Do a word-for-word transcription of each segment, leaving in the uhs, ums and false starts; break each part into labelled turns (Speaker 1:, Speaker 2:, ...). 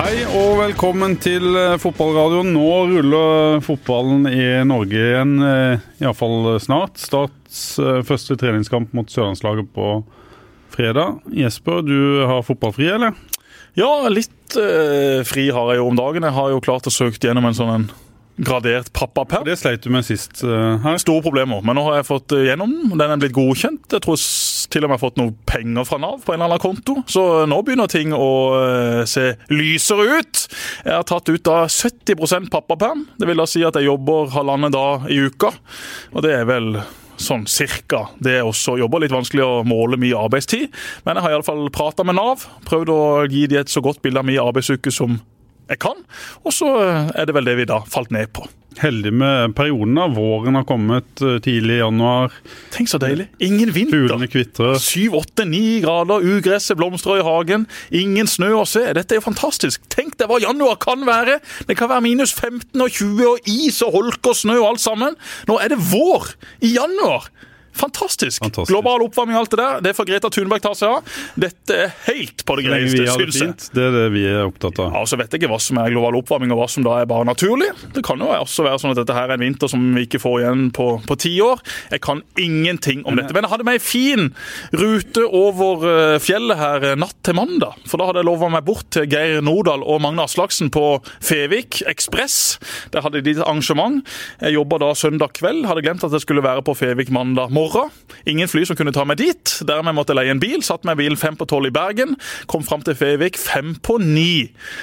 Speaker 1: Hei og velkommen til fotballradioen. Nå ruller fotballen i Norge igjen, i hvert fall snart. Starts første treningskamp mot Sørlandslaget på fredag. Jesper, du har fotballfri, eller?
Speaker 2: Ja, litt eh, fri har jeg jo om dagen. Jeg har jo klart å søke gjennom en sånn en gradert pappaperm.
Speaker 1: Det sleit du med sist uh, her.
Speaker 2: Store problemer, men nå har jeg fått gjennom. Den er blitt godkjent. Jeg tror til og med jeg har fått noen penger fra Nav på en eller annen konto. Så nå begynner ting å uh, se lysere ut. Jeg har tatt ut da sytti prosent pappaperm. Det vil da si at jeg jobber halvandet dag i uka. Og det er vel sånn cirka. Det er også jobber litt vanskelig å måle mye arbeidstid. Men jeg har i alle fall pratet med Nav. Prøvd å gi de et så godt bilde av mye arbeidsuke som jeg kan, og så er det vel det vi da falt ned på.
Speaker 1: Heldig med perioden av våren har kommet tidlig i januar.
Speaker 2: Tenk så deilig. Ingen vinter.
Speaker 1: Fuglene kvitrer.
Speaker 2: syv, åtte, ni grader, ugresset blomstrer i hagen. Ingen snø å se. Dette er jo fantastisk. Tenk deg hva januar kan være. Det kan være minus femten og tjue og is og holk og snø og alt sammen. Nå er det vår i januar. Fantastisk. Fantastisk. Global oppvarming og alt det der. Det får Greta Thunberg ta seg av. Dette er helt på det greieste, synes jeg.
Speaker 1: Det er det vi er opptatt av.
Speaker 2: Ja, så vet jeg ikke hva som er global oppvarming og hva som da er bare naturlig. Det kan jo også være sånn at dette her er en vinter som vi ikke får igjen på, på ti år. Jeg kan ingenting om dette. Men jeg hadde meg en fin rute over fjellet her natt til mandag. For da hadde jeg lovet meg bort til Geir Nordal og Magne Aslaksen på Fevik Express. Der hadde de et arrangement. Jeg jobbet da søndag kveld. Hadde glemt at jeg skulle være på Fevik mandag morgen. Ingen fly som kunne ta meg dit. Dermed måtte jeg leie en bil. Satt med bilen fem på tolv i Bergen. Kom frem til Fevik fem på ni.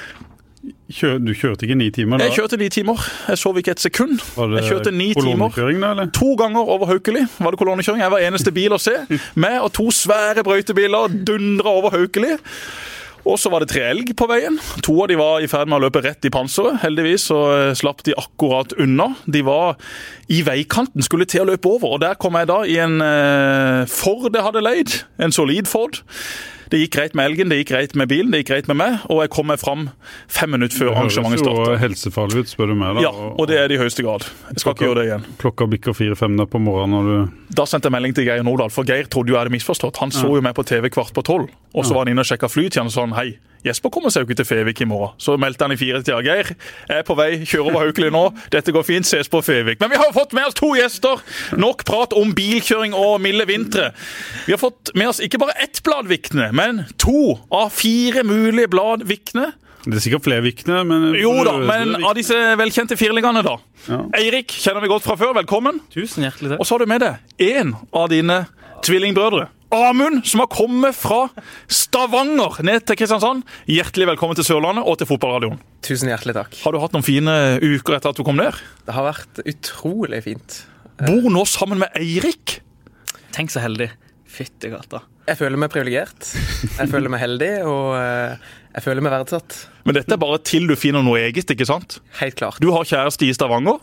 Speaker 1: Kjør, du kjørte ikke ni timer da?
Speaker 2: Jeg kjørte ni timer. Jeg sov ikke et sekund.
Speaker 1: Var det
Speaker 2: jeg kjørte ni
Speaker 1: kolonnekjøring da, eller?
Speaker 2: To ganger over Haukeli var det kolonnekjøring. Jeg var eneste bil å se. Med og to svære brøytebiler dundret over Haukeli. Og så var det tre elg på veien. To av de var i ferd med å løpe rett i panseret. Heldigvis så slapp de akkurat unna. De var i veikanten, skulle til å løpe over. Og der kom jeg da i en eh, Ford jeg hadde leid. En solid Ford. Det gikk greit med elgen, det gikk greit med bilen, det gikk greit med meg, og jeg kom meg fram fem minutter før arrangementet startet.
Speaker 1: Det høres jo helsefarlig ut, spør du meg da.
Speaker 2: Ja, og det er det i høyeste grad. Jeg skal ikke gjøre det igjen.
Speaker 1: Klokka bikker fire-fem der på morgenen når du...
Speaker 2: Da sendte jeg melding til Geir Nordal, for Geir trodde jo jeg hadde misforstått. Han så jo meg på T V kvart på tolv, og så var han inne og sjekket flytiden og sånn, hei, Jesper kommer seg jo ikke til Fevik i morgen. Så meldte han i fire til Geir, jeg er på vei, kjører over Haukeli nå, dette går fint, ses på Fevik. Men vi har fått med oss to gjester, nok prat om bilkjøring og milde vintre. Vi har fått med oss ikke bare ett bladvikne, men to av fire mulige bladvikne.
Speaker 1: Det er sikkert flere vikne, men...
Speaker 2: Jo da, men av disse velkjente firliggene da. Ja. Eirik, kjenner vi godt fra før, velkommen.
Speaker 3: Tusen hjertelig takk.
Speaker 2: Og så har du med deg en av dine tvillingbrødre. Amund, som har kommet fra Stavanger ned til Kristiansand. Hjertelig velkommen til Sørlandet og til Fotballradioen.
Speaker 3: Tusen hjertelig takk.
Speaker 2: Har du hatt noen fine uker etter at du kom ned?
Speaker 3: Det har vært utrolig fint.
Speaker 2: Bor nå sammen med Eirik?
Speaker 3: Tenk så heldig. Fytti gata. Jeg føler meg privilegert. Jeg føler meg heldig, og jeg føler meg verdsatt.
Speaker 2: Men dette er bare til du finner noe eget, ikke sant?
Speaker 3: Helt klart.
Speaker 2: Du har kjæreste i Stavanger?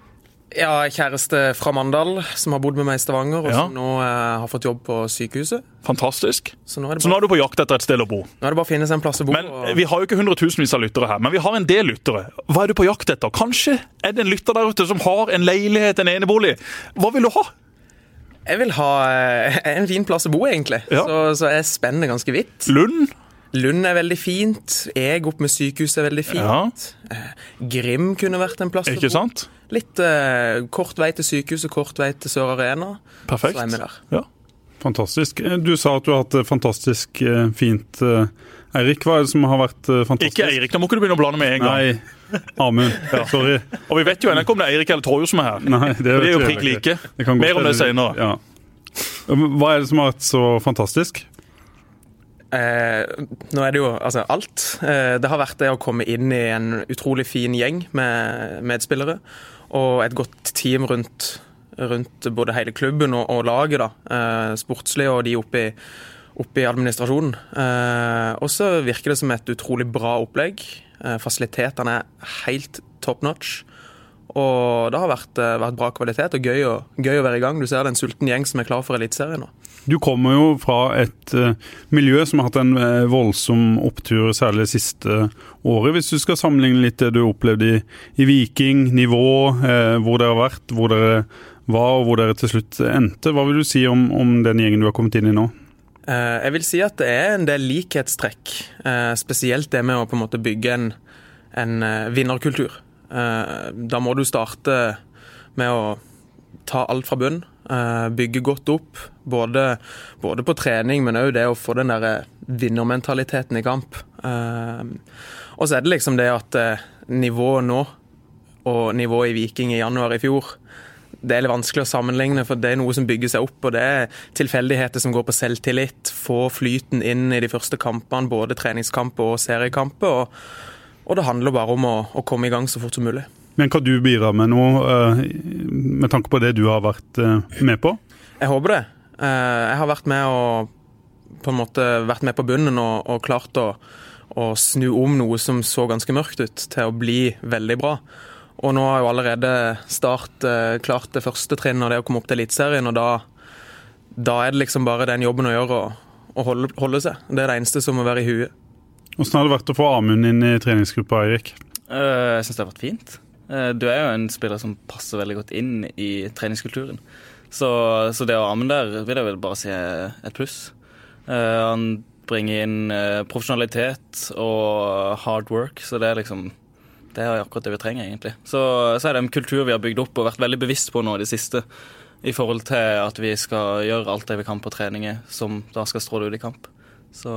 Speaker 3: Ja, kjæreste fra Mandal, som har bodd med meg i Stavanger, og
Speaker 2: ja.
Speaker 3: som nå eh, har fått jobb på sykehuset.
Speaker 2: Fantastisk.
Speaker 3: Så nå, bare...
Speaker 2: Så nå er du på jakt etter et sted å bo.
Speaker 3: Nå er det bare å finne seg en plass å bo.
Speaker 2: Men
Speaker 3: og...
Speaker 2: vi har jo ikke hundretusenvis av lyttere her, men vi har en del lyttere. Hva er du på jakt etter? Kanskje er det en lytter der ute som har en leilighet, en enebolig. Hva vil du ha?
Speaker 3: Jeg vil ha eh, en fin plass å bo, egentlig. Ja. Så, så jeg spenner ganske vidt.
Speaker 2: Lund?
Speaker 3: Lund er veldig fint. Jeg opp med sykehuset er veldig fint. Ja. Grim kunne vært en plass å bo.
Speaker 2: Ikke sant?
Speaker 3: Litt eh, kort vei til sykehuset, kort vei til Sør Arena.
Speaker 2: Perfekt.
Speaker 3: Så er vi der.
Speaker 2: Ja.
Speaker 1: Fantastisk. Du sa at du har hatt det fantastisk uh, fint. Uh, Eirik, hva er det som har vært uh, fantastisk?
Speaker 2: Ikke Eirik, nå må ikke du begynne å blande med en gang.
Speaker 1: Nei, Amund, ja. Sorry.
Speaker 2: Og vi vet jo ennå ikke om det er Eirik eller Torjo som er her.
Speaker 1: Nei, det,
Speaker 2: det er jo prikk like. Mer om det senere.
Speaker 1: Ja. Hva er det som har vært så fantastisk?
Speaker 3: Eh, nå er det jo altså alt. Eh, det har vært det å komme inn i en utrolig fin gjeng med medspillere, og et godt team rundt, rundt både hele klubben og, og laget da. Eh, sportslig og de oppe i, oppe i administrasjonen. Eh, og så virker det som et utrolig bra opplegg. Eh, fasilitetene er helt top notch. Og det har vært, vært bra kvalitet og gøy, og gøy å være i gang. Du ser det er en sulten gjeng som er klar for elitserien nå.
Speaker 1: Du kommer jo fra et uh, miljø som har hatt en uh, voldsom opptur, særlig det siste året. Hvis du skal sammenligne litt det du opplevde i, i Viking, nivå, uh, hvor dere har vært, hvor dere var og hvor dere til slutt endte. Hva vil du si om, om den gjengen du har kommet inn i nå?
Speaker 3: Jeg vil si at det er en del likhetstrekk, spesielt det med å på en måte bygge en, en vinnerkultur. Da må du starte med å ta alt fra bunn, bygge godt opp, både, både på trening, men også det å få den der vinnermentaliteten i kamp. Og så er det liksom det at nivået nå, og nivået i Viking i januar i fjor, det er litt vanskelig å sammenligne, for det er noe som bygger seg opp, og det er tilfeldigheter som går på selvtillit, få flyten inn i de første kampene, både treningskamper og seriekamper, og, og det handler bare om å, å komme i gang så fort som mulig.
Speaker 1: Men kan du bidra med noe med tanke på det du har vært med på?
Speaker 3: Jeg håper det. Jeg har vært med, og, på en måte, vært med på bunnen og, og klart å, å snu om noe som så ganske mørkt ut, til å bli veldig bra. Og nå har jo allerede Start eh, klart det første trinnet, og det å komme opp til Eliteserien, og da, da er det liksom bare den jobben å gjøre å holde, holde seg. Det er det eneste som må være i huet.
Speaker 1: Hvordan har det vært å få Amund inn i treningsgruppa, Eirik?
Speaker 4: Uh, jeg synes det har vært fint. Uh, du er jo en spiller som passer veldig godt inn i treningskulturen. Så, så det å Amund der vil jeg vel bare si et pluss. Uh, han bringer inn uh, profesjonalitet og hard work, så det er liksom... Det er akkurat det vi trenger, egentlig. Så, så er det en kultur vi har bygd opp og vært veldig bevisst på nå i det siste, i forhold til at vi skal gjøre alt det vi kan på treninger, som da skal stråle ut i kamp. Så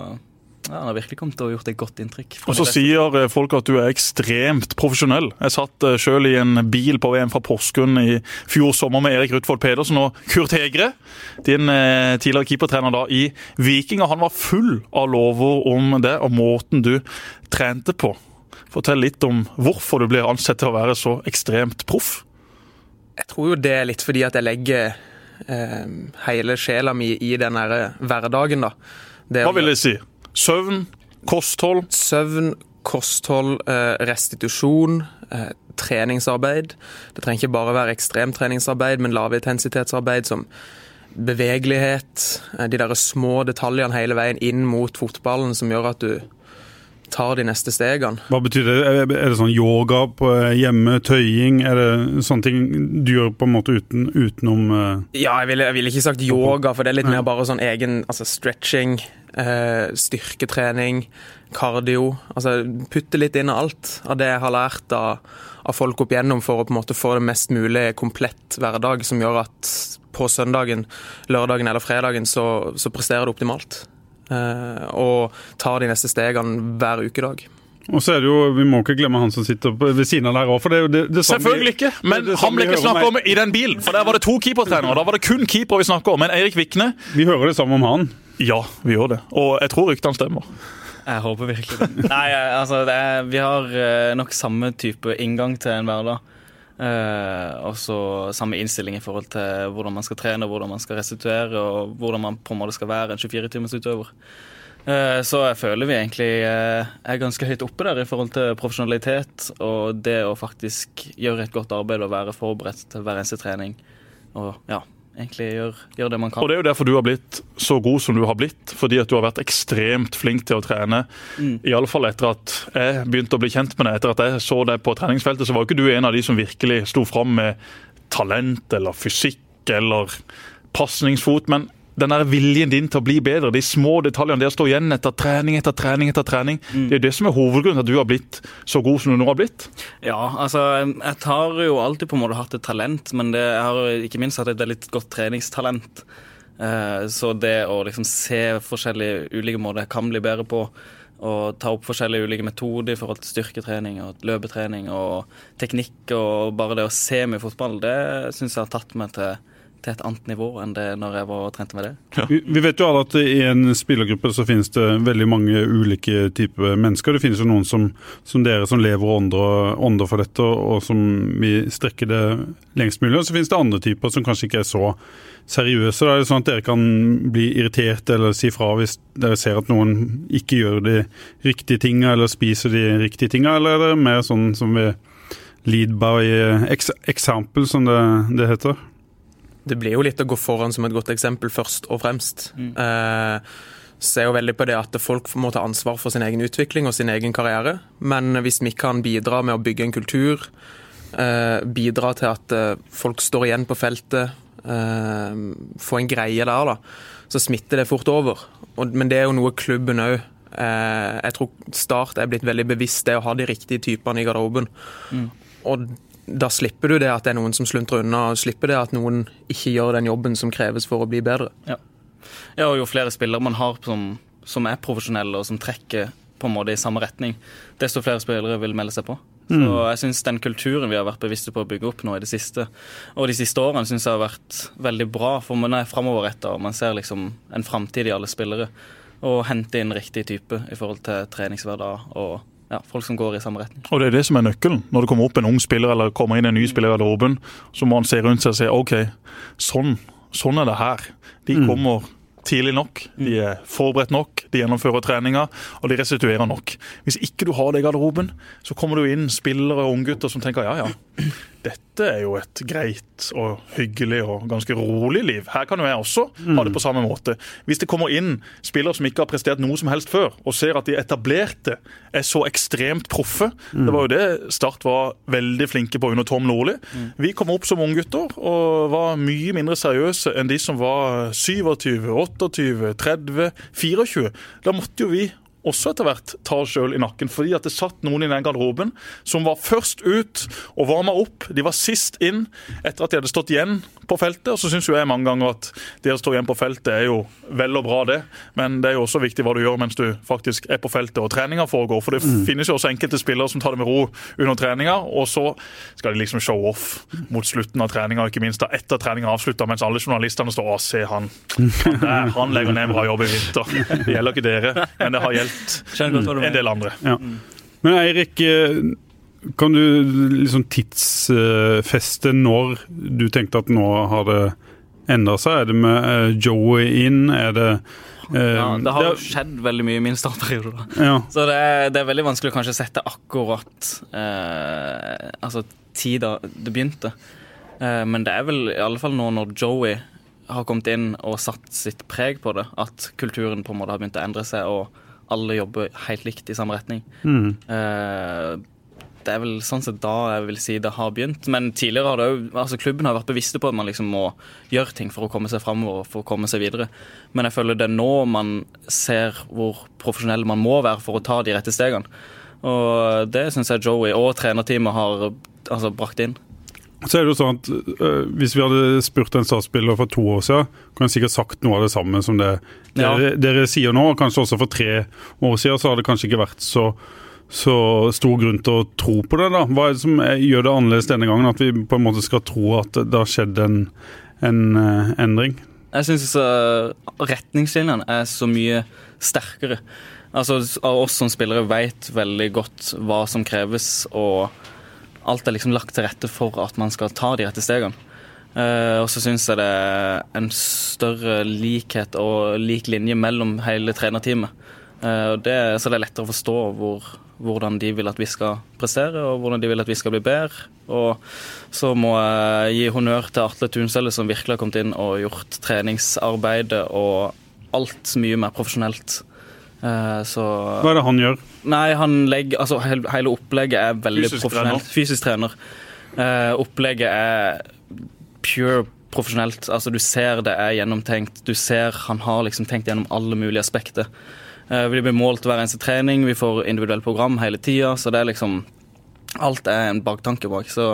Speaker 4: ja, han har virkelig kommet til å gjort et godt inntrykk.
Speaker 2: Og så sier folk at du er ekstremt profesjonell. Jeg satt selv i en bil på veien fra Porsgrunn i fjor sommer med Erik Rutvold Pedersen og Kurt Hegre, din tidligere keepertrener da i Viking, og han var full av lover om det, og måten du trente på. Fortell litt om hvorfor du blir ansett til å være så ekstremt proff.
Speaker 3: Jeg tror jo det er litt fordi at jeg legger eh, hele sjela mi i den her hverdagen da. Det
Speaker 2: Hva vil det si? Søvn, kosthold?
Speaker 3: Søvn, kosthold, eh, restitusjon, eh, treningsarbeid. Det trenger ikke bare være ekstremt treningsarbeid, men lavintensitetsarbeid som bevegelighet, eh, de der små detaljene hele veien inn mot fotballen som gjør at du tar de neste stegene.
Speaker 1: Hva betyr det? Er det sånn yoga på hjemme, tøying? Er det sånne ting du gjør på en måte uten, utenom uh...
Speaker 3: Ja, jeg ville vil ikke sagt yoga, for det er litt mer bare sånn egen altså stretching, uh, styrketrening, cardio. Altså putte litt inn av alt av det jeg har lært av, av folk opp igjennom for å på en måte få det mest mulig komplett hverdag, som gjør at på søndagen, lørdagen eller fredagen så, så presterer det optimalt. Uh, og tar de neste stegene hver ukedag.
Speaker 1: Og så er det jo, vi må ikke glemme han som sitter ved siden av der også, for det er jo det, det
Speaker 2: Selvfølgelig ikke, men han ble ikke snakket om i den bilen, for der var det to keepertrenere, da var det kun keeper vi snakker om, men Eirik Vikne...
Speaker 1: Vi hører det samme om han.
Speaker 2: Ja, vi gjør det, og jeg tror ryktene stemmer.
Speaker 4: Jeg håper virkelig det. Nei, altså, det er, vi har nok samme type inngang til en hverdag. Uh, og så samme innstilling i forhold til hvordan man skal trene, hvordan man skal restituere og hvordan man på en måte skal være en tjuefire timers utøver. Uh, så jeg føler vi egentlig uh, er ganske høyt oppe der i forhold til profesjonalitet og det å faktisk gjøre et godt arbeid og være forberedt til hver eneste trening og ja, egentlig gjør, gjør det man kan.
Speaker 2: Og det er jo derfor du har blitt så god som du har blitt, fordi at du har vært ekstremt flink til å trene. Mm. I alle fall etter at jeg begynte å bli kjent med deg, etter at jeg så deg på treningsfeltet, så var ikke du en av de som virkelig sto fram med talent eller fysikk eller passningsfot, men den der viljen din til å bli bedre, de små detaljene, det å stå igjen etter trening, etter trening, etter trening, mm. det er det som er hovedgrunnen til at du har blitt så god som du nå har blitt.
Speaker 4: Ja, altså, jeg har jo alltid på en måte hatt et talent, men det, jeg har ikke minst hatt et veldig godt treningstalent. Uh, så det å liksom se forskjellige ulike måter jeg kan bli bedre på, og ta opp forskjellige ulike metoder i forhold til styrketrening og løpetrening og teknikk, og bare det å se med fotball, det synes jeg har tatt meg til til et annet nivå enn det når jeg var trent med det.
Speaker 1: Ja. Vi, vi vet jo alle at i en spillergruppe så finnes det veldig mange ulike typer mennesker. Det finnes jo noen som, som dere som lever og ånder, ånder for dette, og som vi strekker det lengst mulig. Og så finnes det andre typer som kanskje ikke er så seriøse. Da er det sånn at dere kan bli irritert eller si fra hvis dere ser at noen ikke gjør de riktige tingene eller spiser de riktige tingene, eller er det mer sånn som vi lead by example, som det, det heter?
Speaker 3: Det blir jo litt å gå foran som et godt eksempel først og fremst. Mm. Eh, ser jo veldig på det at folk må ta ansvar for sin egen utvikling og sin egen karriere. Men hvis vi kan bidra med å bygge en kultur, eh, bidra til at eh, folk står igjen på feltet, eh, få en greie der, da, så smitter det fort over. Og, men det er jo noe klubben også. Eh, jeg tror Start er blitt veldig bevisst det å ha de riktige typene i garderoben. Mm. Og da slipper du det at det er noen som sluntrer unna, og slipper det at noen ikke gjør den jobben som kreves for å bli bedre.
Speaker 4: Ja, ja og jo flere spillere man har som, som er profesjonelle og som trekker på en måte i samme retning, desto flere spillere vil melde seg på. Så mm. jeg synes den kulturen vi har vært bevisste på å bygge opp nå i det siste, og de siste årene synes jeg har vært veldig bra, for man er fremoverrettet, og man ser liksom en fremtid i alle spillere, og hente inn riktig type i forhold til treningshverdag og ja, folk som går i samme retning.
Speaker 2: Og det er det som er nøkkelen. Når det kommer opp en ung spiller eller kommer inn en ny spiller i garderoben, så må han se rundt seg og si, ok, sånn, sånn er det her. De mm. kommer tidlig nok, de er forberedt nok, de gjennomfører treninger, og de restituerer nok. Hvis ikke du har det i garderoben, så kommer du inn spillere og unggutter som tenker, ja, ja, dette er jo et greit og hyggelig og ganske rolig liv. Her kan jo jeg også ha det på samme måte. Hvis det kommer inn spillere som ikke har prestert noe som helst før, og ser at de etablerte er så ekstremt proffe, mm. det var jo det Start var veldig flinke på under Tom Nordli. Mm. Vi kom opp som unggutter og var mye mindre seriøse enn de som var syvogtyve, åtteogtyve, tretti, fireogtjue. Da måtte jo vi også etter hvert ta oss selv i nakken, fordi at det satt noen i den garderoben som var først ut og varmet opp. De var sist inn etter at de hadde stått igjen på feltet, og så synes jo jeg mange ganger at det å stå igjen på feltet er jo vel og bra det, men det er jo også viktig hva du gjør mens du faktisk er på feltet og treninger foregår, for det mm. finnes jo også enkelte spillere som tar det med ro under treninger, og så skal de liksom show off mot slutten av treninger, ikke minst da etter treninger avsluttet, mens alle journalistene står, å se han, han, der, han legger ned en bra jobb i vinter. Det gjelder ikke dere, men det har gjeldt en del andre.
Speaker 1: Ja. Men Eirik, kan du liksom tidsfeste når du tenkte at nå har det endret seg? Er det med Joey inn? Er det
Speaker 4: ja, det har jo skjedd veldig mye i min startperiode da. Ja. Så det er, det er veldig vanskelig å kanskje sette akkurat eh, altså tida det begynte. Eh, men det er vel i alle fall nå når Joey har kommet inn og satt sitt preg på det, at kulturen på en måte har begynt å endre seg, og alle jobber helt likt i samme retning. Mm. Eh, det er vel sånn sett da jeg vil si det har begynt, men tidligere har det jo, altså klubben har vært bevisste på at man liksom må gjøre ting for å komme seg fremover og for å komme seg videre. Men jeg føler det er nå man ser hvor profesjonell man må være for å ta de rette stegene. Og det synes jeg Joey og trenerteamet har altså, brakt inn.
Speaker 1: Så er det jo sånn at uh, hvis vi hadde spurt en startspiller for to år siden, kan jeg sikkert sagt noe av det samme som det dere, ja. dere sier nå. Kanskje også for tre år siden så har det kanskje ikke vært så, så stor grunn til å tro på det da. Hva er det som gjør det annerledes denne gangen, at vi på en måte skal tro at det har skjedd en, en uh, endring?
Speaker 4: Jeg synes uh, retningslinjene er så mye sterkere. Altså, oss som spillere vet veldig godt hva som kreves, og alt er liksom lagt til rette for at man skal ta de rette stegene. Uh, og så synes jeg det er en større likhet og lik linje mellom hele trenerteamet. Uh, og det, så det er lettere å forstå hvor, hvordan de vil at vi skal prestere, og hvordan de vil at vi skal bli bedre. Og så må jeg gi honnør til Atle Tunselle, som virkelig har kommet inn og gjort treningsarbeidet og alt mye mer profesjonelt. Uh, så,
Speaker 1: Hva er det han gjør?
Speaker 4: Nei, han legger, altså hele, hele opplegget er veldig fysisk profesjonelt. Trener. Fysisk trener. Uh, opplegget er pure profesjonelt. Altså du ser det er gjennomtenkt. Du ser han har liksom tenkt gjennom alle mulige aspekter. Uh, vi blir målt hver eneste trening. Vi får individuelt program hele tiden. Så det er liksom alt er en baktanke bak. Så,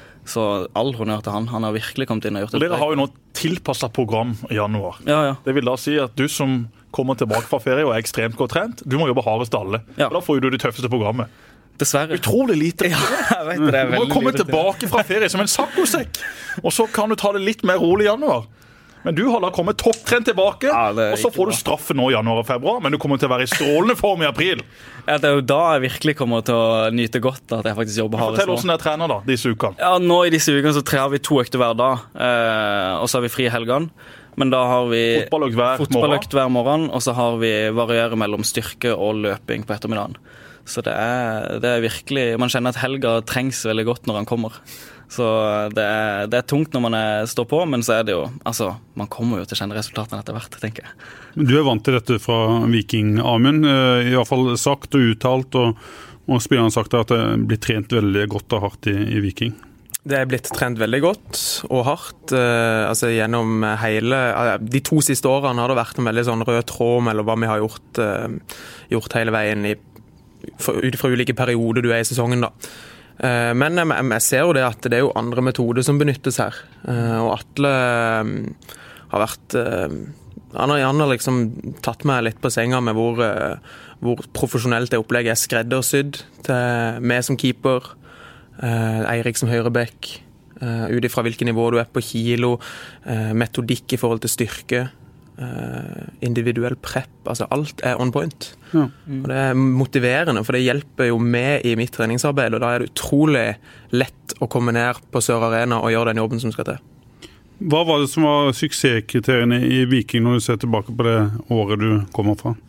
Speaker 4: så all honnør til han. Han har virkelig kommet inn og gjort det.
Speaker 2: Dere har jo nå tilpasset program i januar.
Speaker 4: Ja, ja.
Speaker 2: Det vil da si at du som kommer tilbake fra ferie og er ekstremt godt trent, du må jobbe hardest av alle. Ja. Da får du det tøffeste programmet.
Speaker 4: Dessverre.
Speaker 2: Utrolig lite.
Speaker 4: Ja, jeg vet det. Er
Speaker 2: du må komme tilbake fra ferie som en saccosekk, og så kan du ta det litt mer rolig i januar. Men du har da kommet topptrent tilbake, ja, og så får du straffe nå i januar og februar, men du kommer til å være i strålende form i april.
Speaker 4: Ja, det er jo da jeg virkelig kommer til å nyte godt at jeg faktisk jobber hardest.
Speaker 2: Fortell hvordan jeg trener da, disse ukene.
Speaker 4: Ja, nå i disse ukene så trener vi to økter hver dag, eh, og så har vi fri helgen. Men da har vi
Speaker 2: fotballøkt hver,
Speaker 4: fotballøkt hver morgen, og så har vi variere mellom styrke og løping på ettermiddagen. Så det er, det er virkelig, man kjenner at helga trengs veldig godt når han kommer. Så det er, det er tungt når man er, står på, men så er det jo, altså, man kommer jo til å kjenne resultatene etter hvert, tenker jeg.
Speaker 1: Du er vant til dette fra Viking, Amund, i hvert fall sagt og uttalt, og, og spilleren har sagt at det blir trent veldig godt og hardt i, i Viking.
Speaker 3: Det er blitt trent veldig godt og hardt. Eh, altså gjennom hele De to siste årene har det vært en veldig sånn rød tråd mellom hva vi har gjort, eh, gjort hele veien i, for, ut fra ulike perioder du er i sesongen, da. Eh, men jeg, jeg ser jo det at det er jo andre metoder som benyttes her. Eh, og Atle eh, har vært eh, han, har, han har liksom tatt meg litt på senga med hvor, eh, hvor profesjonelt det opplegget er skreddersydd til meg som keeper. Uh, Eirik som høyrebekk, uh, ut ifra hvilket nivå du er på kilo, uh, metodikk i forhold til styrke, uh, individuell prep, altså alt er on point. Ja. Mm. Og det er motiverende, for det hjelper jo med i mitt treningsarbeid, og da er det utrolig lett å komme ned på Sør Arena og gjøre den jobben som skal til.
Speaker 1: Hva var det som var suksesskriteriene i Viking når du ser tilbake på det året du kommer fra?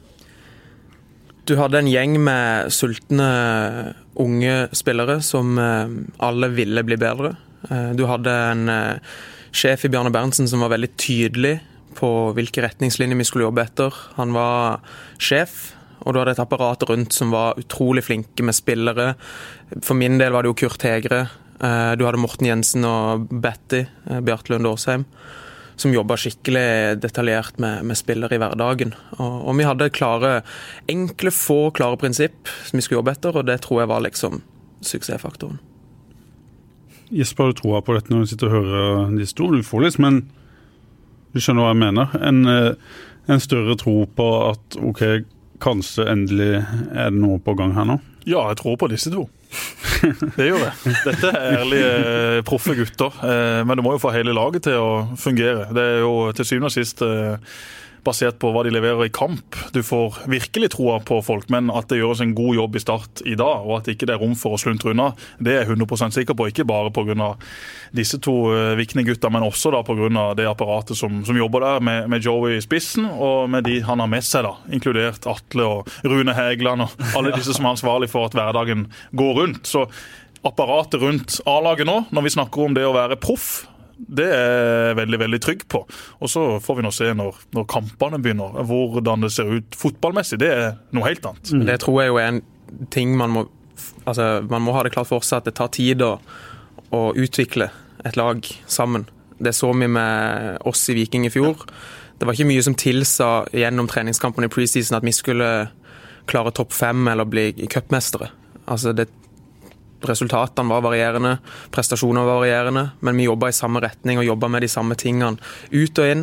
Speaker 3: Du hadde en gjeng med sultne unge spillere som alle ville bli bedre. Du hadde en sjef i Bjarne Berntsen som var veldig tydelig på hvilke retningslinjer vi skulle jobbe etter. Han var sjef, og du hadde et apparat rundt som var utrolig flinke med spillere. For min del var det jo Kurt Hegre. Du hadde Morten Jensen og Betty, Bjarte Lund Årsheim, som jobbet skikkelig detaljert med, med spillere i hverdagen. Og, og vi hadde klare, enkle, få klare prinsipp som vi skulle jobbe etter, og det tror jeg var liksom suksessfaktoren.
Speaker 1: Jesper, har du troa på dette når du sitter og hører de store? Du får litt, men du skjønner hva jeg mener. En, en større tro på at ok, kanskje endelig er det noe på gang her nå?
Speaker 2: Ja, jeg tror på disse to. Det gjør det. Dette er ærlige, proffe gutter, men det må jo få hele laget til å fungere. Det er jo til syvende og sist basert på hva de leverer i kamp. Du får virkelig troa på folk, men at det gjøres en god jobb i start i dag, og at ikke det er rom for å sluntre unna, det er jeg hundre prosent sikker på, ikke bare på grunn av disse to vikne gutta, men også da på grunn av det apparatet som, som jobber der med, med Joey i spissen, og med de han har med seg da, inkludert Atle og Rune Hægeland og alle disse som er ansvarlige for at hverdagen går rundt. Så apparatet rundt A-laget nå, når vi snakker om det å være proff, det er jeg veldig, veldig trygg på. Og så får vi nå se når, når kampene begynner, hvordan det ser ut fotballmessig. Det er noe helt annet.
Speaker 3: Mm. Det tror jeg jo er en ting man må, altså, man må ha det klart for seg at det tar tid å, å utvikle et lag sammen. Det så vi med oss i Viking i fjor. Det var ikke mye som tilsa gjennom treningskampene i preseason at vi skulle klare topp fem eller bli cupmestere. Altså det Resultatene var varierende, prestasjoner var varierende, men vi jobbet i samme retning og jobbet med de samme tingene ut og inn,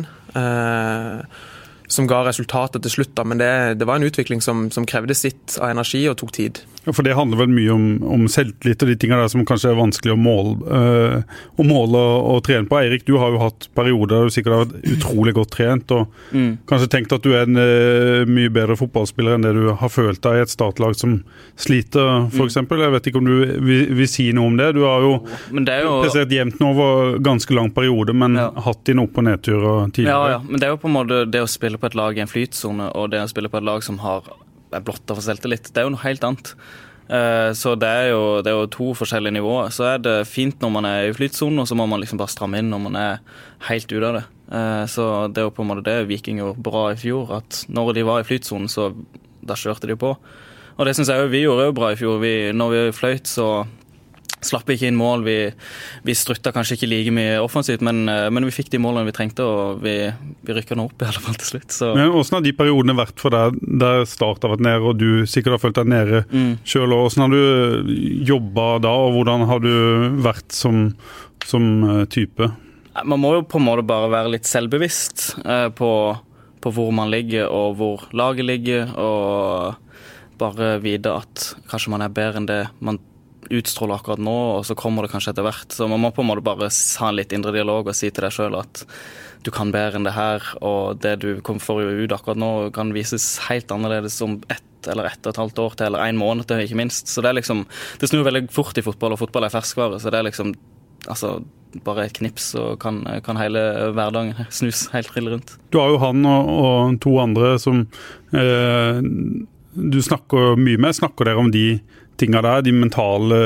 Speaker 3: eh, som ga resultatet til slutt. Da. Men det, det var en utvikling som, som krevde sitt av energi og tok tid.
Speaker 1: Ja, for det handler vel mye om, om selvtillit og de tingene der som kanskje er vanskelig å måle, øh, å måle og, og trene på. Eirik, du har jo hatt perioder der du sikkert har vært utrolig godt trent, og mm. kanskje tenkt at du er en øh, mye bedre fotballspiller enn det du har følt deg i et startlag som sliter, for mm. eksempel. Jeg vet ikke om du vil, vil si noe om det. Du har jo, jo... prestert jevnt nå over ganske lang periode, men ja. hatt dine opp- og nedturer tidligere.
Speaker 4: Ja, ja, men det er jo på en måte det å spille på et lag i en flytsone, og det å spille på et lag som har er blotta for selvtillit. Det er jo noe helt annet. Uh, så det er, jo, det er jo to forskjellige nivåer. Så er det fint når man er i flytsonen, og så må man liksom bare stramme inn når man er helt ute av det. Uh, så det er jo på en måte det Viking gjorde bra i fjor, at når de var i flytsonen, så da kjørte de på. Og det synes jeg jo vi gjorde jo bra i fjor. Vi, når vi fløyt, så slapp ikke inn mål. Vi, vi strutta kanskje ikke like mye offensivt, men, men vi fikk de målene vi trengte, og vi, vi rykker nå opp i alle fall til slutt. Så.
Speaker 1: Men hvordan har de periodene vært for deg, der Start har vært nede, og du sikkert har følt deg nede mm. selv, og hvordan har du jobbet da, og hvordan har du vært som, som type?
Speaker 4: Man må jo på en måte bare være litt selvbevisst eh, på, på hvor man ligger, og hvor laget ligger, og bare vite at kanskje man er bedre enn det man utstråler akkurat nå, og så kommer det kanskje etter hvert. Så man må på en måte bare ha en litt indre dialog og si til deg selv at du kan bedre enn det her, og det du får ut akkurat nå kan vises helt annerledes om ett eller ett og et halvt år til, eller en måned til, ikke minst. Så det er liksom, det snur veldig fort i fotball, og fotball er ferskvare, så det er liksom, altså, bare et knips, og kan, kan hele hverdagen snus helt trill rundt.
Speaker 1: Du har jo han og, og to andre som eh, du snakker mye med. Snakker dere om de tingene der, de mentale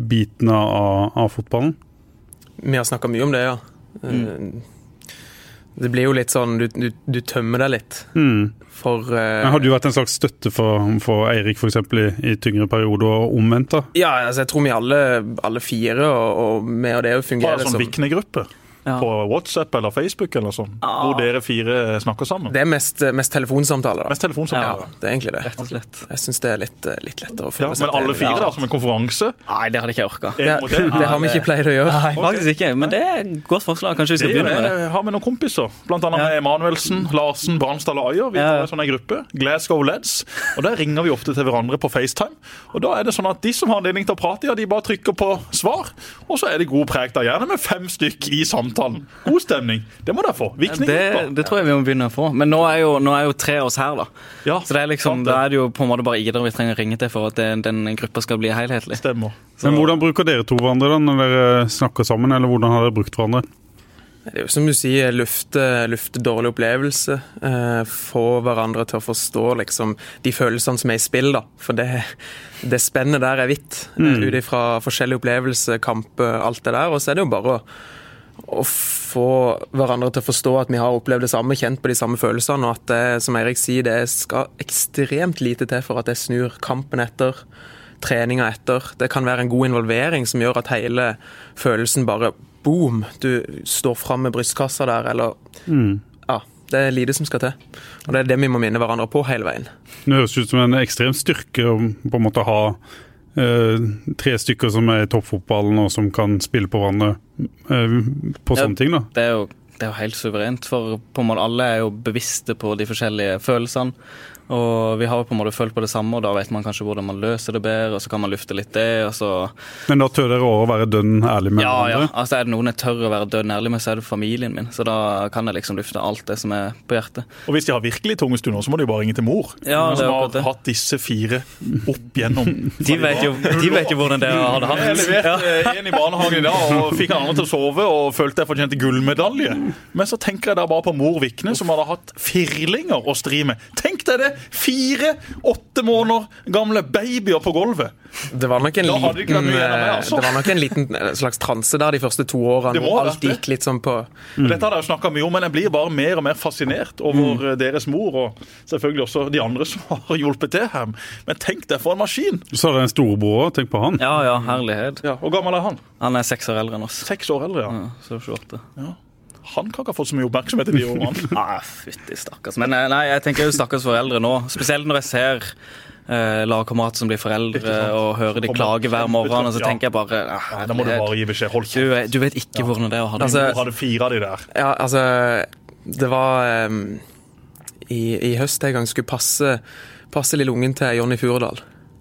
Speaker 1: bitene av, av fotballen?
Speaker 3: Vi har snakket mye om det, ja. Mm. Det blir jo litt sånn, du, du, du tømmer deg litt.
Speaker 1: Mm.
Speaker 3: For, uh,
Speaker 1: Men har du vært en slags støtte for, for Eirik for eksempel i, i tyngre perioder og omvendt da?
Speaker 3: Ja, altså, jeg tror vi alle, alle fire, og, og med og det å fungere
Speaker 2: Bare sånn
Speaker 3: som...
Speaker 2: viknegruppe. Ja. På WhatsApp eller Facebook eller sånn, ah. hvor dere fire snakker sammen.
Speaker 3: Det er mest, mest telefonsamtaler da.
Speaker 2: Mest telefonsamtaler.
Speaker 3: Ja, det er egentlig det.
Speaker 4: Rett og slett.
Speaker 3: Jeg synes det er litt, litt lettere å
Speaker 2: føle ja, seg. Men alle fire da, som en konferanse?
Speaker 4: Nei, det hadde jeg ikke orket.
Speaker 3: Det, det, det har vi ikke pleid å gjøre.
Speaker 4: Nei, faktisk ikke, men det er et godt forslag. Kanskje vi skal begynne med det.
Speaker 2: Det har vi noen kompiser, blant annet med Emanuelsen, Larsen, Bransdal og Ayer. Vi tar en sånn gruppe, Glasgow Leds, og der ringer vi ofte til hverandre på FaceTime. Og da er det sånn at de som har anledning til å prate, ja, de bare trykker på svar, og så er det god prek der, gjerne med fem stykk i samtalen. God stemning. Det må dere få.
Speaker 4: Det, det tror jeg vi må begynne å få. Men nå er jo, nå er jo tre av oss her, da. Ja, så det er liksom, da er det jo på en måte bare Idar vi trenger å ringe til for at det, den gruppa skal bli helhetlig.
Speaker 2: Stemmer.
Speaker 1: Så. Men hvordan bruker dere to hverandre da, når dere snakker sammen, eller hvordan har dere brukt hverandre?
Speaker 3: Det er jo som du sier, lufte, lufte dårlig opplevelse, eh, få hverandre til å forstå liksom, de følelsene som er i spill, da. For det, det spennet der er vidt, mm. ut ifra forskjellige opplevelser, kamper, alt det der, og så er det jo bare å å få hverandre til å forstå at vi har opplevd det samme, kjent på de samme følelsene, og at det, som Eirik sier, det skal ekstremt lite til for at det snur kampen etter, treninga etter. Det kan være en god involvering som gjør at hele følelsen bare, boom, du står frem med brystkassa der, eller mm. ja, det er lite som skal til. Og det er det vi må minne hverandre på hele veien.
Speaker 1: Det høres ut som en ekstrem styrke å på en måte ha Uh, tre stykker som er i toppfotballen og som kan spille på hverandre uh, på sånne ja, ting da.
Speaker 4: Det er, jo, det er jo helt suverent, for på en måte alle er jo bevisste på de forskjellige følelsene, og vi har jo på en måte følt på det samme, og da vet man kanskje hvordan man løser det bedre, og så kan man lufte litt det, og så...
Speaker 1: Men da tør dere også å være dønn ærlig med
Speaker 4: ja,
Speaker 1: hverandre?
Speaker 4: Ja, altså er det noen jeg tør å være dønn ærlig med, så er det familien min, så da kan jeg liksom lufte alt det som er på hjertet.
Speaker 2: Og hvis de har virkelig tunge stunder, så må de jo bare ringe til mor,
Speaker 4: ja,
Speaker 2: som har hatt disse fire opp gjennom.
Speaker 4: De vet jo, de vet jo hvordan det hadde hatt.
Speaker 2: Jeg leverte ja. en i barnehagen i dag, og fikk han andre til å sove, og følte jeg fortjente gullmedalje. Men så tenker jeg da bare på mor Vikne, som hadde hatt firlinger å stri med. Tenk deg det, fire åtte måneder gamle babyer på gulvet.
Speaker 3: Det var nok en liten, med, altså. det var nok en liten slags transe der de første to årene, hvor alt gikk litt sånn på...
Speaker 2: Mm. Dette har jeg jo snakket mye om, men jeg blir bare mer og mer fascinert over mm. deres mor, og selvfølgelig også de andre som har hjulpet til her. Men tenk deg for en maskin.
Speaker 1: Så er det en storebror, tenk på han.
Speaker 4: Ja, ja, herlighet.
Speaker 2: Ja, hvor gammel er han?
Speaker 4: Han er seks år eldre enn oss.
Speaker 2: Seks år eldre, ja.
Speaker 4: Ja, så tjueåtte. Ja.
Speaker 2: Han kan ikke ha fått så mye oppmerksomhet i de årene.
Speaker 4: Nei, fytti stakkars. Men nei, jeg tenker jo stakkars foreldre nå. Spesielt når jeg ser eh, lagkamerater som blir foreldre og hører de klage hver morgen, og så tenker jeg bare... Ah,
Speaker 2: da må du bare gi beskjed. Hold
Speaker 4: du, du vet ikke ja. hvordan det er å ha det.
Speaker 3: Altså,
Speaker 2: du hadde fire av de der.
Speaker 3: Ja, altså, det var um, i, i høst en gang skulle passe, passe lille ungen til Jonny Furedal.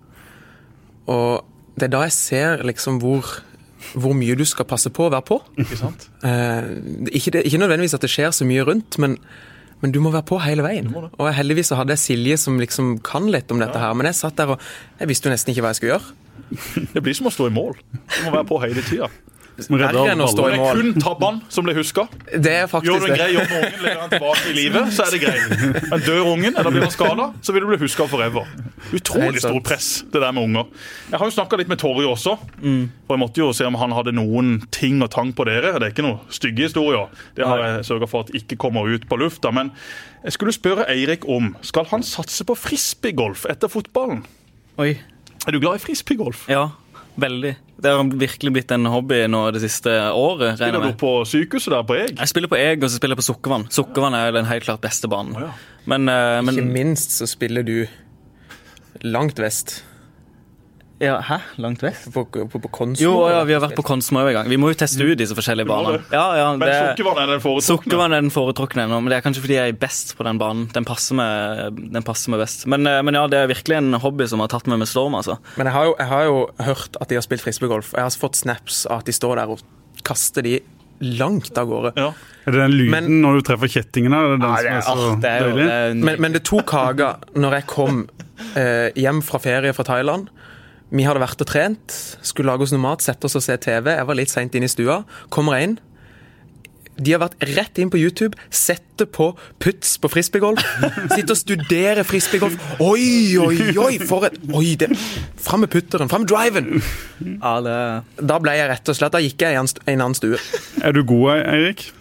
Speaker 3: Og det er da jeg ser liksom hvor... hvor mye du skal passe på å være på.
Speaker 2: Ikke sant?
Speaker 3: Eh, ikke, det, ikke nødvendigvis at det skjer så mye rundt, men, men du må være på hele veien. Og jeg, heldigvis så hadde jeg Silje som liksom kan litt om dette ja. her, men jeg satt der og jeg visste jo nesten ikke hva jeg skulle gjøre.
Speaker 2: Det blir som å stå i mål. Du må være på hele tiden.
Speaker 3: Verre enn å stå i mål.
Speaker 2: Det er kun tabben som blir husket.
Speaker 3: Det er faktisk
Speaker 2: Gjør du en grei jobb med ungen, legger han tilbake i livet, så er det greit. Men dør ungen, eller blir han skadet, så vil du bli husket forever. Utrolig stor press, det der med unger. Jeg har jo snakket litt med Torje også, mm. for jeg måtte jo se om han hadde noen ting og tang på dere. Det er ikke noe stygge historier. Det har jeg sørget for at ikke kommer ut på lufta. Men jeg skulle spørre Eirik om, skal han satse på frisbeegolf etter fotballen?
Speaker 4: Oi.
Speaker 2: Er du glad i frisbeegolf?
Speaker 4: Ja. Veldig. Det har virkelig blitt en hobby nå det siste året.
Speaker 2: Spiller du på sykehuset der på Eg?
Speaker 4: Jeg spiller på Eg, og så spiller jeg på Sukkervann. Sukkervann er den helt klart beste banen. Oh, ja. men, uh, men...
Speaker 3: Ikke minst så spiller du langt vest.
Speaker 4: Ja, hæ? Langt vest?
Speaker 3: På, på, på Konsmo?
Speaker 4: Jo, ja, vi har vært på Konsmo en gang. Vi må jo teste ut disse forskjellige banene. Ja, ja,
Speaker 2: men det... Sukkervann er den foretrukne?
Speaker 4: Sukkervann er den foretrukne nå, men det er kanskje fordi jeg er best på den banen. Den passer meg, den passer meg best. Men, men ja, det er virkelig en hobby som har tatt meg med storm, altså.
Speaker 3: Men jeg har jo, jeg har jo hørt at de har spilt frisbeegolf. Jeg har fått snaps av at de står der og kaster de langt av gårde.
Speaker 1: Ja. Er det den lyden men, når du treffer kjettingene? Er det den ja, det er, som er så
Speaker 4: det er jo, det er...
Speaker 3: Men, men det tok Haga når jeg kom eh, hjem fra ferie fra Thailand. Vi hadde vært og trent, skulle lage oss noe mat, sette oss og se T V. Jeg var litt sent inn i stua, kommer jeg inn. De har vært rett inn på YouTube, sette på puts på frisbeegolf, sitte og studere frisbeegolf. Oi, oi, oi, for et... Oi, det... Frem med putteren, frem med driven.
Speaker 4: Ja, det...
Speaker 3: Da ble jeg rett og slett, da gikk jeg i en annen stue.
Speaker 1: Er du god, Eirik?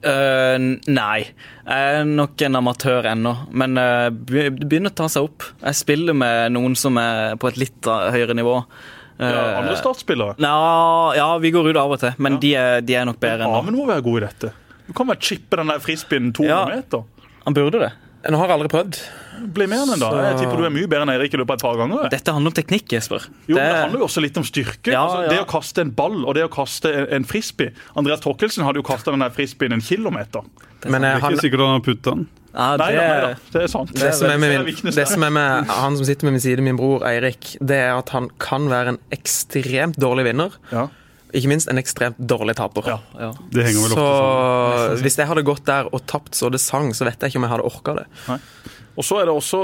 Speaker 4: Uh, nei, jeg er nok en amatør ennå, men uh, det begynner å ta seg opp. Jeg spiller med noen som er på et litt høyere nivå. Uh,
Speaker 2: ja, andre startspillere?
Speaker 4: Na, ja, vi går ut av og til, men ja. de, er, de er nok bedre enn nå.
Speaker 2: Amund må være god i dette. Du kan vel chippe den der frisbeenen to hundre ja, meter.
Speaker 4: Han burde det.
Speaker 3: Nå har jeg aldri prøvd.
Speaker 2: Bli med den da. Så... Jeg tipper du er mye bedre enn Eirik i løpet av et par ganger.
Speaker 4: Dette handler om teknikk, Jesper.
Speaker 2: Jo, det... det handler jo også litt om styrke. Ja, altså, det ja. å kaste en ball og det å kaste en frisbee. Andreas Torkelsen hadde jo kastet den der frisbeen en kilometer.
Speaker 1: Det er, Men, uh, han... ikke sikkert han har puttet den.
Speaker 4: Ja, det...
Speaker 2: Nei, da, nei da, det er sant.
Speaker 3: Det, det, som, er med min, det som er med han som sitter med min side, min bror Eirik, det er at han kan være en ekstremt dårlig vinner. Ja. Ikke minst en ekstremt dårlig taper.
Speaker 2: Ja, ja.
Speaker 1: Det henger vel ofte
Speaker 3: sånn. Så hvis jeg hadde gått der og tapt så det sang, så vet jeg ikke om jeg hadde orket det.
Speaker 2: Nei. Og så er det også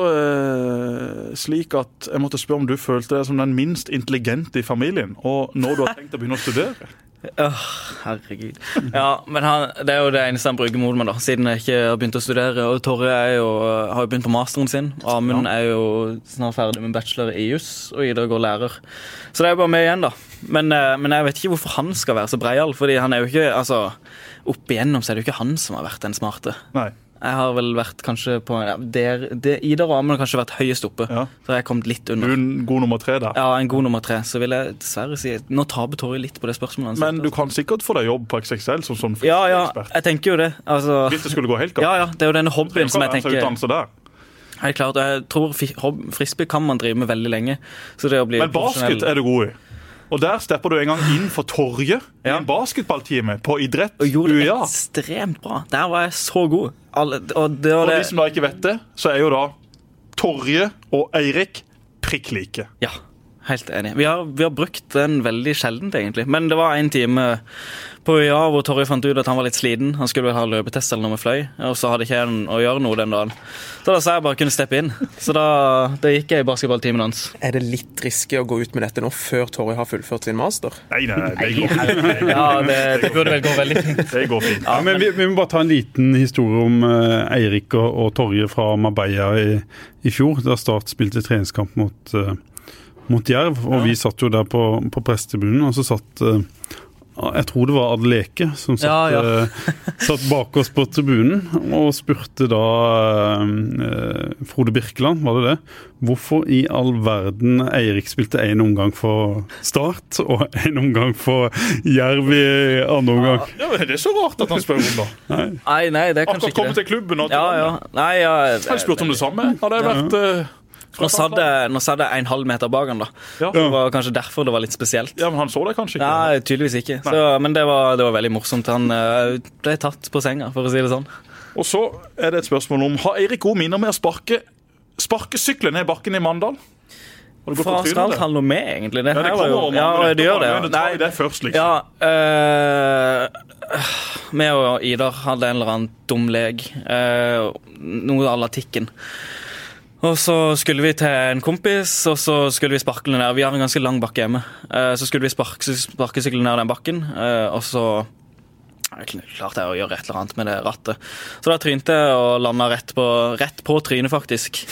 Speaker 2: eh, slik at jeg måtte spørre om du følte deg som den minst intelligente i familien, og når du har tenkt å begynne å studere.
Speaker 4: Åh, herregud. Ja, men han, det er jo det eneste han bruker mot meg da, siden jeg ikke har begynt å studere. Og Torre er jo, har jo begynt på masteren sin, og Amund ja. er jo snart ferdig med bachelor i jus, og Ida går lærer. Så det er jo bare med igjen da. Men, men jeg vet ikke hvorfor han skal være så breial, fordi han er jo ikke, altså, opp igjennom så er det jo ikke han som har vært den smarte.
Speaker 2: Nei.
Speaker 4: Jeg har vel vært kanskje på ja, der, der, Ida og Amund har kanskje vært høyest oppe. Ja. Så har jeg kommet litt under.
Speaker 2: Du er en god nummer tre der.
Speaker 4: Ja, en god nummer tre. Så vil jeg dessverre si nå taper Torre litt på det spørsmålet.
Speaker 2: Men du kan sikkert få deg jobb på X X L som sånn
Speaker 4: ja, ja, jeg tenker jo det. Altså,
Speaker 2: hvis det skulle gå helt galt.
Speaker 4: Ja, ja, det er jo denne hobbyen som jeg tenker.
Speaker 2: Der.
Speaker 4: Helt klart, jeg tror frisbee kan man drive med veldig lenge. Så det å bli
Speaker 2: Men basket er du god i. Og der stepper du en gang inn for Torje i
Speaker 4: ja.
Speaker 2: en basketballtime på idrett.
Speaker 4: Og gjorde det U I A. Ekstremt bra. Der var jeg så god. Alle, og det
Speaker 2: for
Speaker 4: det...
Speaker 2: de som da ikke vet det, så er jo da Torje og Eirik prikk like.
Speaker 4: Ja, helt enig. Vi har, vi har brukt den veldig sjeldent egentlig. Men det var en time på U I A hvor Torje fant ut at han var litt sliten. Han skulle vel ha løpetest eller noe med fløy, og så hadde ikke jeg å gjøre noe den dagen. Så da sa jeg bare kunne steppe inn. Så da, da gikk jeg i basketballtimen hans.
Speaker 3: Er det litt risky å gå ut med dette nå før Torje har fullført sin master?
Speaker 2: Nei, nei, nei det går fint.
Speaker 4: Ja, det, det burde vel gå veldig fint.
Speaker 2: Det går fint.
Speaker 1: Ja, men vi, vi må bare ta en liten historie om uh, Eirik og, og Torje fra Marbella i, i fjor, da Start spilte treningskamp mot, uh, mot Jerv, og ja. vi satt jo der på, på prestebunnen, og så satt... Uh, jeg tror det var Adeleke som satt, ja, ja. uh, satt bak oss på tribunen og spurte da uh, Frode Birkeland, var det det? Hvorfor i all verden Eirik spilte en omgang for Start og en omgang for Jerv i andre omgang?
Speaker 2: Ja, ja, det er så rart at han spør om da.
Speaker 4: Nei, nei, nei det er kanskje
Speaker 2: Akkurat kommet til klubben og
Speaker 4: ja, ja. Nei, ja,
Speaker 2: det, jeg har spurt om det samme. Har det vært... Uh,
Speaker 4: Nå satt jeg en halv meter bak han da. Ja. Det var kanskje derfor det var litt spesielt.
Speaker 2: Ja, men han så det kanskje ikke?
Speaker 4: Nei, tydeligvis ikke. Så, men det var, det var veldig morsomt. Han uh, ble tatt på senga, for å si det sånn.
Speaker 2: Og så er det et spørsmål om, har Eirik gode minner med å sparke, sparke syklen ned i bakken i Mandal?
Speaker 4: Fra skal han noe med, egentlig. Det,
Speaker 2: ja, det kommer om.
Speaker 4: Ja, det gjør det. Ja.
Speaker 2: Det tar vi det først, liksom.
Speaker 4: Ja, uh, med og Idar hadde en eller annen dum leg. Uh, noe av latikken. Og så skulle vi til en kompis, og så skulle vi sparke ned. Vi har en ganske lang bakke hjemme. Så skulle vi sparke, sparke sykkelen ned den bakken, og så klarte jeg å gjøre et eller annet med det rattet. Så da trynte jeg og landet rett på, rett på trynet, faktisk.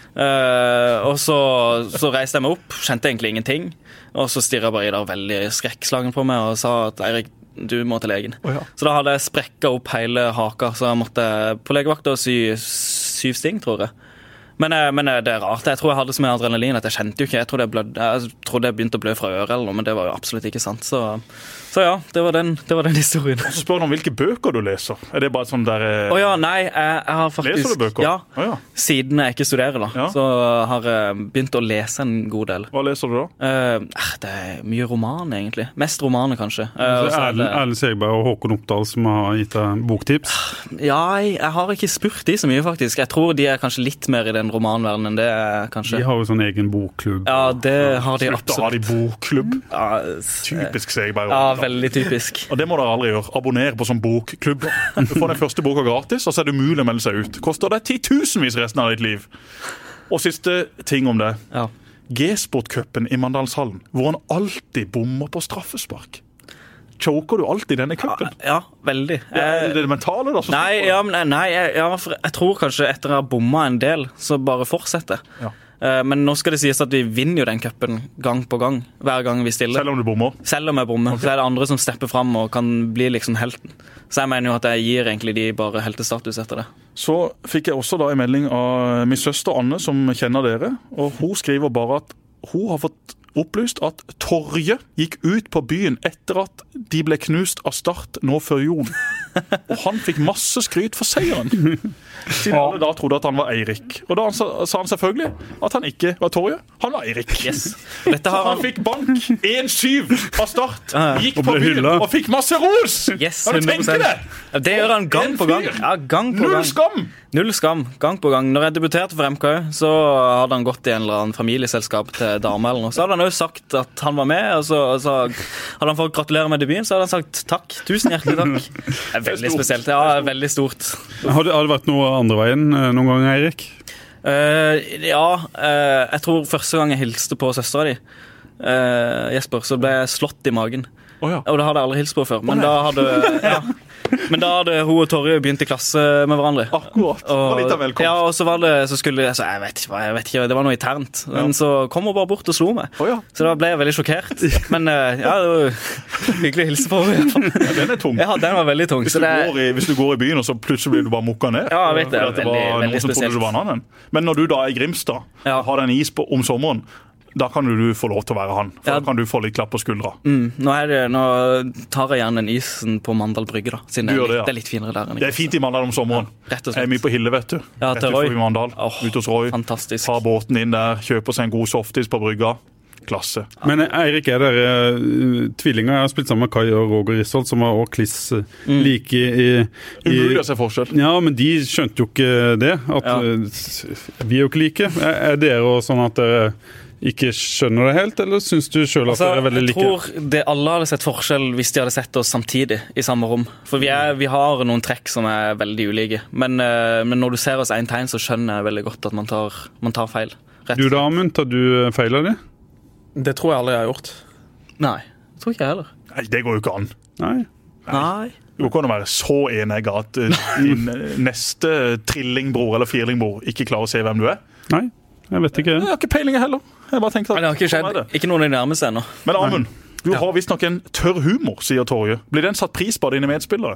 Speaker 4: Og så, så reiste jeg meg opp, kjente egentlig ingenting. Og så stirret bare Idar veldig skrekkslagen på meg og sa at Eirik, du må til legen. Oh, ja. Så da hadde jeg sprekket opp hele haka, så jeg måtte på legevakta og sy syv sting, tror jeg. Men, men det er rart. Jeg tror jeg hadde så mye adrenalin at jeg kjente jo ikke. Jeg trodde jeg, blød, jeg trodde jeg begynte å blø fra øret eller noe, men det var jo absolutt ikke sant. Så, så ja, det var, den, det var den historien.
Speaker 2: Og så spør du om hvilke bøker du leser. Er det bare sånn der...
Speaker 4: Å ja, nei, jeg, jeg har faktisk...
Speaker 2: Leser du bøker?
Speaker 4: Ja,
Speaker 2: oh, ja.
Speaker 4: Siden jeg ikke studerer da, ja. Så har jeg begynt å lese en god del.
Speaker 2: Hva leser du da?
Speaker 4: Uh, det er mye roman, egentlig. Mest romaner, kanskje.
Speaker 1: Uh, Erlend Segberg og Håkon Oppdal som har gitt deg boktips?
Speaker 4: Ja, jeg, jeg har ikke spurt de så mye, faktisk. Jeg tror de er kanskje litt mer i den romanverdenen enn det kanskje.
Speaker 1: De har jo sånn egen bokklubb.
Speaker 4: Ja, det har de absolutt.
Speaker 2: Slutt, har de bokklubb?
Speaker 4: Ja,
Speaker 2: typisk Segberg.
Speaker 4: Ja, veldig typisk.
Speaker 2: Og det må dere aldri gjøre. Abonnere på sånn bokklubb. Du får den første boka gratis, og så er det mulig å melde seg ut. Koster det titusenvis resten av ditt liv. Og siste ting om det.
Speaker 4: Ja.
Speaker 2: G-Sport-cupen i Mandalshallen, hvor han alltid bommer på straffespark. Choker du alltid denne cupen?
Speaker 4: Ja, ja, veldig.
Speaker 2: Ja, er det det mentale da?
Speaker 4: Nei, ja, men, nei jeg, ja, jeg tror kanskje etter å ha bommet en del, så bare fortsette.
Speaker 2: Ja.
Speaker 4: Men nå skal det sies at vi vinner jo den cupen gang på gang, hver gang vi stiller.
Speaker 2: Selv om du bommer?
Speaker 4: Selv om jeg bommer. Okay. Så er det andre som stepper frem og kan bli liksom helten. Så jeg mener jo at jeg gir egentlig de bare heltestatus etter det.
Speaker 2: Så fikk jeg også da en melding av min søster Anne, som kjenner dere, og hun skriver bare at hun har fått opplyst at Torje gikk ut på byen etter at de ble knust av Start nå før jul. Og han fikk masse skryt for seieren. Siden alle da trodde at han var Eirik. Og da sa han selvfølgelig at han ikke var Torje, han var Eirik.
Speaker 4: Yes. Dette har
Speaker 2: han... han fikk bank en syv av Start, gikk på byen og fikk masse ros.
Speaker 4: Yes,
Speaker 2: kan du tenke det?
Speaker 4: Det gjør han gang på gang. Ja, gang på
Speaker 2: Null
Speaker 4: gang.
Speaker 2: skam!
Speaker 4: Null skam, gang på gang. Når jeg debuterte for M K, så hadde han gått i en eller annen familieselskap til damer eller noe. Så hadde han jo sagt at han var med, og så, og så hadde han fått gratulere med debuten, så hadde han sagt takk, tusen hjertelig takk. Det er veldig spesielt, ja, veldig stort.
Speaker 1: Har det, har det vært noe andre veien noen gang, Eirik?
Speaker 4: Uh, ja, uh, jeg tror første gang jeg hilste på søstera di, uh, Jesper, så ble jeg slått i magen.
Speaker 2: Oh, ja.
Speaker 4: Og det hadde jeg aldri hilst på før, men oh, da hadde... Ja. Men da hadde hun og Torje begynt i klasse med hverandre.
Speaker 2: Akkurat. Og litt av velkomst.
Speaker 4: Ja, og så var det, så skulle jeg, så jeg vet ikke, jeg vet ikke, det var noe internt. Men så kom hun bare bort og slo meg.
Speaker 2: Oh, ja.
Speaker 4: Så da ble jeg veldig sjokkert. Men ja, det var hyggelig å hilse på.
Speaker 2: Ja, den er tung.
Speaker 4: Ja, den var veldig tung.
Speaker 2: Hvis du,
Speaker 4: det...
Speaker 2: går, i, hvis du går i byen, og så plutselig blir du bare mukka ned.
Speaker 4: Ja, jeg vet det.
Speaker 2: Det var
Speaker 4: veldig,
Speaker 2: noen
Speaker 4: veldig
Speaker 2: som trodde du var en annen. Men når du da er i Grimstad, ja. Har den is på, om sommeren, da kan du få lov til å være han. For ja. Da kan du få litt klapp på skuldra.
Speaker 4: Mm, nå, er det, nå tar jeg gjerne den isen på Mandal Brygge, da. Siden det er, litt, det, ja. Det er litt finere der.
Speaker 2: Det er fint i Mandal om sommeren.
Speaker 4: Ja, rett og slett.
Speaker 2: Jeg er mye på Hille, vet du.
Speaker 4: Ja,
Speaker 2: til Roy. Mandal, oh, ut hos Roy.
Speaker 4: Fantastisk.
Speaker 2: Tar båten inn der, kjøper seg en god softis på brygga. Klasse.
Speaker 1: Men Eirik, er dere uh, tvillinger? Jeg har spilt sammen med Kai og Roger Risholt, som var også kliss uh, mm. like i... i
Speaker 2: Umulig å se forskjell.
Speaker 1: Ja, men de skjønte jo ikke det. At ja. uh, vi er jo ikke like. Er, er dere også sånn at dere... ikke skjønner det helt, eller synes du selv at altså, dere er veldig like?
Speaker 4: Jeg tror det alle hadde sett forskjell hvis de hadde sett oss samtidig i samme rom. For vi, er, vi har noen trekk som er veldig ulike. Men, uh, men når du ser oss en tegn, så skjønner jeg veldig godt at man tar, man tar feil. Rett.
Speaker 1: Du da, Amund, tar du feil av det?
Speaker 3: Det tror jeg aldri jeg har gjort.
Speaker 4: Nei, det tror ikke jeg heller.
Speaker 2: Nei, det går jo ikke an.
Speaker 1: Nei.
Speaker 4: Nei.
Speaker 2: Du kan jo være så enig at din neste trillingbror eller firlingbror ikke klarer å se hvem du er.
Speaker 1: Nei, jeg vet ikke.
Speaker 2: Jeg har ikke peiling heller. Jeg bare tenkte at
Speaker 4: det har ikke skjedd. Ikke noen av de nærmeste ennå.
Speaker 2: Men Amund, du ja. har visst nok en tørr humor, sier Torje. Blir den satt pris på dine medspillere?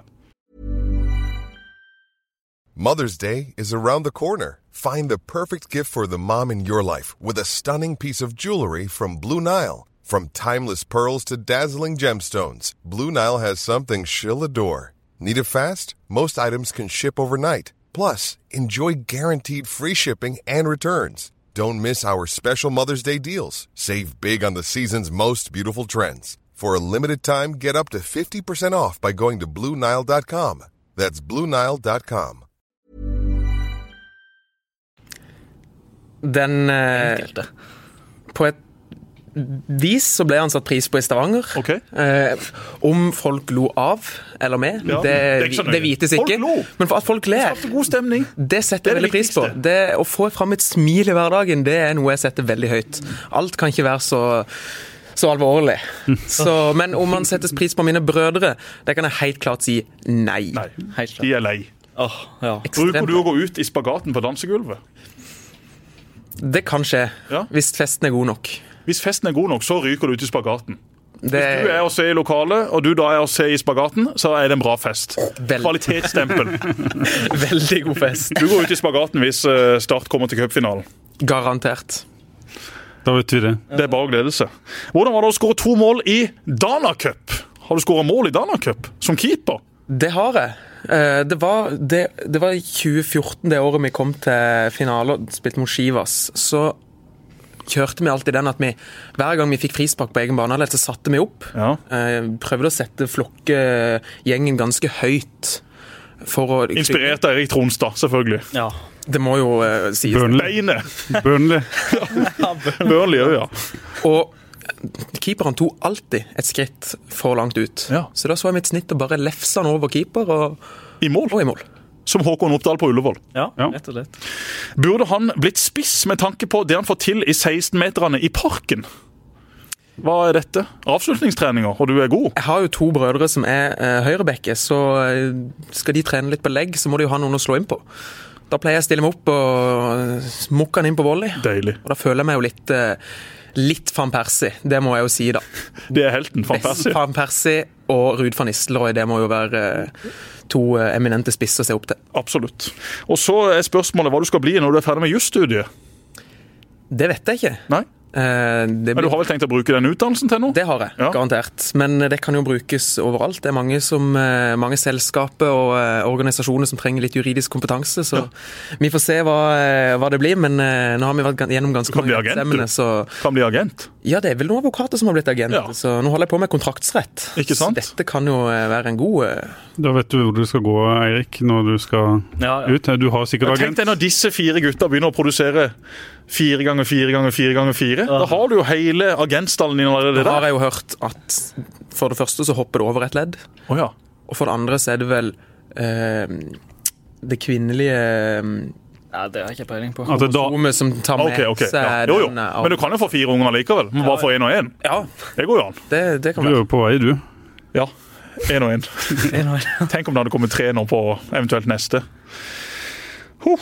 Speaker 5: Mother's Day is around the corner. Find the perfect gift for the mom in your life with a stunning piece of jewelry from Blue Nile. From timeless pearls to dazzling gemstones, Blue Nile has something she'll adore. Need it fast? Most items can ship overnight. Plus, enjoy guaranteed free shipping and returns. Don't miss our special Mother's Day deals. Save big on the season's most beautiful trends. For a limited time, get up to fifty percent off by going to Blue Nile dot com. That's Blue Nile dot com.
Speaker 3: Den eh, på et vis så ble han satt pris på i Stavanger.
Speaker 2: Okay.
Speaker 3: Eh, om folk lo av eller med, ja, det, det, det vites ikke. Men for at folk ler,
Speaker 2: god stemning.
Speaker 3: Det setter jeg veldig pris på. Det, å få fram et smil i hverdagen, det er noe jeg setter veldig høyt. Alt kan ikke være så, så alvorlig. Så, men om man settes pris på mine brødre, det kan jeg helt klart si nei.
Speaker 2: Nei, de er lei.
Speaker 4: Oh, ja.
Speaker 2: Bruker du å gå ut i spagaten på dansegulvet?
Speaker 3: Det kan skje, ja. Hvis festen er god nok.
Speaker 2: Hvis festen er god nok, så ryker du ut i spagaten.
Speaker 3: Det...
Speaker 2: Hvis du er å se i lokalet, og du da er å se i spagaten, så er det en bra fest. Vel... Kvalitetsstempel.
Speaker 3: Veldig god fest.
Speaker 2: Du går ut i spagaten hvis Start kommer til cupfinalen.
Speaker 3: Garantert.
Speaker 1: Da vet vi det.
Speaker 2: Det er bare gledelse. Hvordan var det å skåre to mål i Dana Cup? Har du skåret mål i Dana Cup som keeper?
Speaker 3: Det har jeg. Det var, det, det var i tjue fjorten, det året vi kom til finale og spilte mot Chivas. Så kjørte vi alltid den at vi, hver gang vi fikk frispark på egen bane, så satte vi opp. Ja. Prøvde å sette flokkegjengen ganske høyt. For å...
Speaker 2: Inspirert av Erik Tronstad, selvfølgelig.
Speaker 3: Ja. Det må jo uh, sies.
Speaker 2: Burnley.
Speaker 1: Burnley.
Speaker 2: Ja, Burnley, ja.
Speaker 3: Og keeperen tog alltid et skritt for langt ut.
Speaker 2: Ja.
Speaker 3: Så da så jeg mitt snitt og bare lefsa han over keeper og
Speaker 2: i mål.
Speaker 3: Og i mål.
Speaker 2: Som Håkon Oppdal på Ullevål.
Speaker 4: Ja, rett og slett.
Speaker 2: Burde han blitt spiss med tanke på det han får til i seksten-meterne i parken? Hva er dette? Avslutningstreninger, og du er god?
Speaker 3: Jeg har jo to brødre som er uh, høyrebekke, så uh, skal de trene litt på legg, så må de jo ha noen å slå inn på. Da pleier jeg å stille meg opp og smukke den inn på volley.
Speaker 2: Deilig.
Speaker 3: Og da føler jeg meg jo litt, litt Van Persie, det må jeg jo si da.
Speaker 2: Det er helten, Van Persie.
Speaker 3: Van Persie og Ruud van Nistelrooy, det må jo være to eminente spisser å se opp til.
Speaker 2: Absolutt. Og så er spørsmålet hva du skal bli når du er ferdig med jusstudiet.
Speaker 3: Det vet jeg ikke.
Speaker 2: Nei?
Speaker 3: Eh, det
Speaker 2: Men du har vel tenkt å bruke den utdannelsen til noe?
Speaker 3: Det har jeg, ja. Garantert. Men det kan jo brukes overalt. Det er mange, som, mange selskaper og organisasjoner som trenger litt juridisk kompetanse, så ja. Vi får se hva, hva det blir, men nå har vi vært gjennom ganske mange eksamene. Så...
Speaker 2: Kan bli agent?
Speaker 3: Ja, det er vel noen advokater som har blitt agent, ja. Så nå holder jeg på med kontraktsrett.
Speaker 2: Ikke sant?
Speaker 3: Så dette kan jo være en god...
Speaker 1: Da vet du hvor du skal gå, Eirik, når du skal ja, ja. ut. Du har sikkert agent.
Speaker 2: Tenk deg når disse fire gutta begynner å produsere fire ganger fire ganger fire ganger fire. Da har du jo hele agentstallen din allerede der.
Speaker 3: Da har jeg jo hørt at for det første så hopper det over et ledd.
Speaker 2: Oh, ja.
Speaker 3: Og for det andre så er det vel eh, det kvinnelige eh,
Speaker 4: ja, det har jeg ikke peiling på.
Speaker 3: Kromosomet som tar med
Speaker 2: okay, okay,
Speaker 3: seg
Speaker 2: ja. Jo, jo. Men du kan jo få fire unger likevel. Men bare få en og en.
Speaker 3: Ja.
Speaker 2: Det går jo an.
Speaker 3: Det, det kan
Speaker 1: du er jo på vei, du.
Speaker 2: Ja, en og en. Tenk om det hadde kommet tre nå på eventuelt neste. Uh.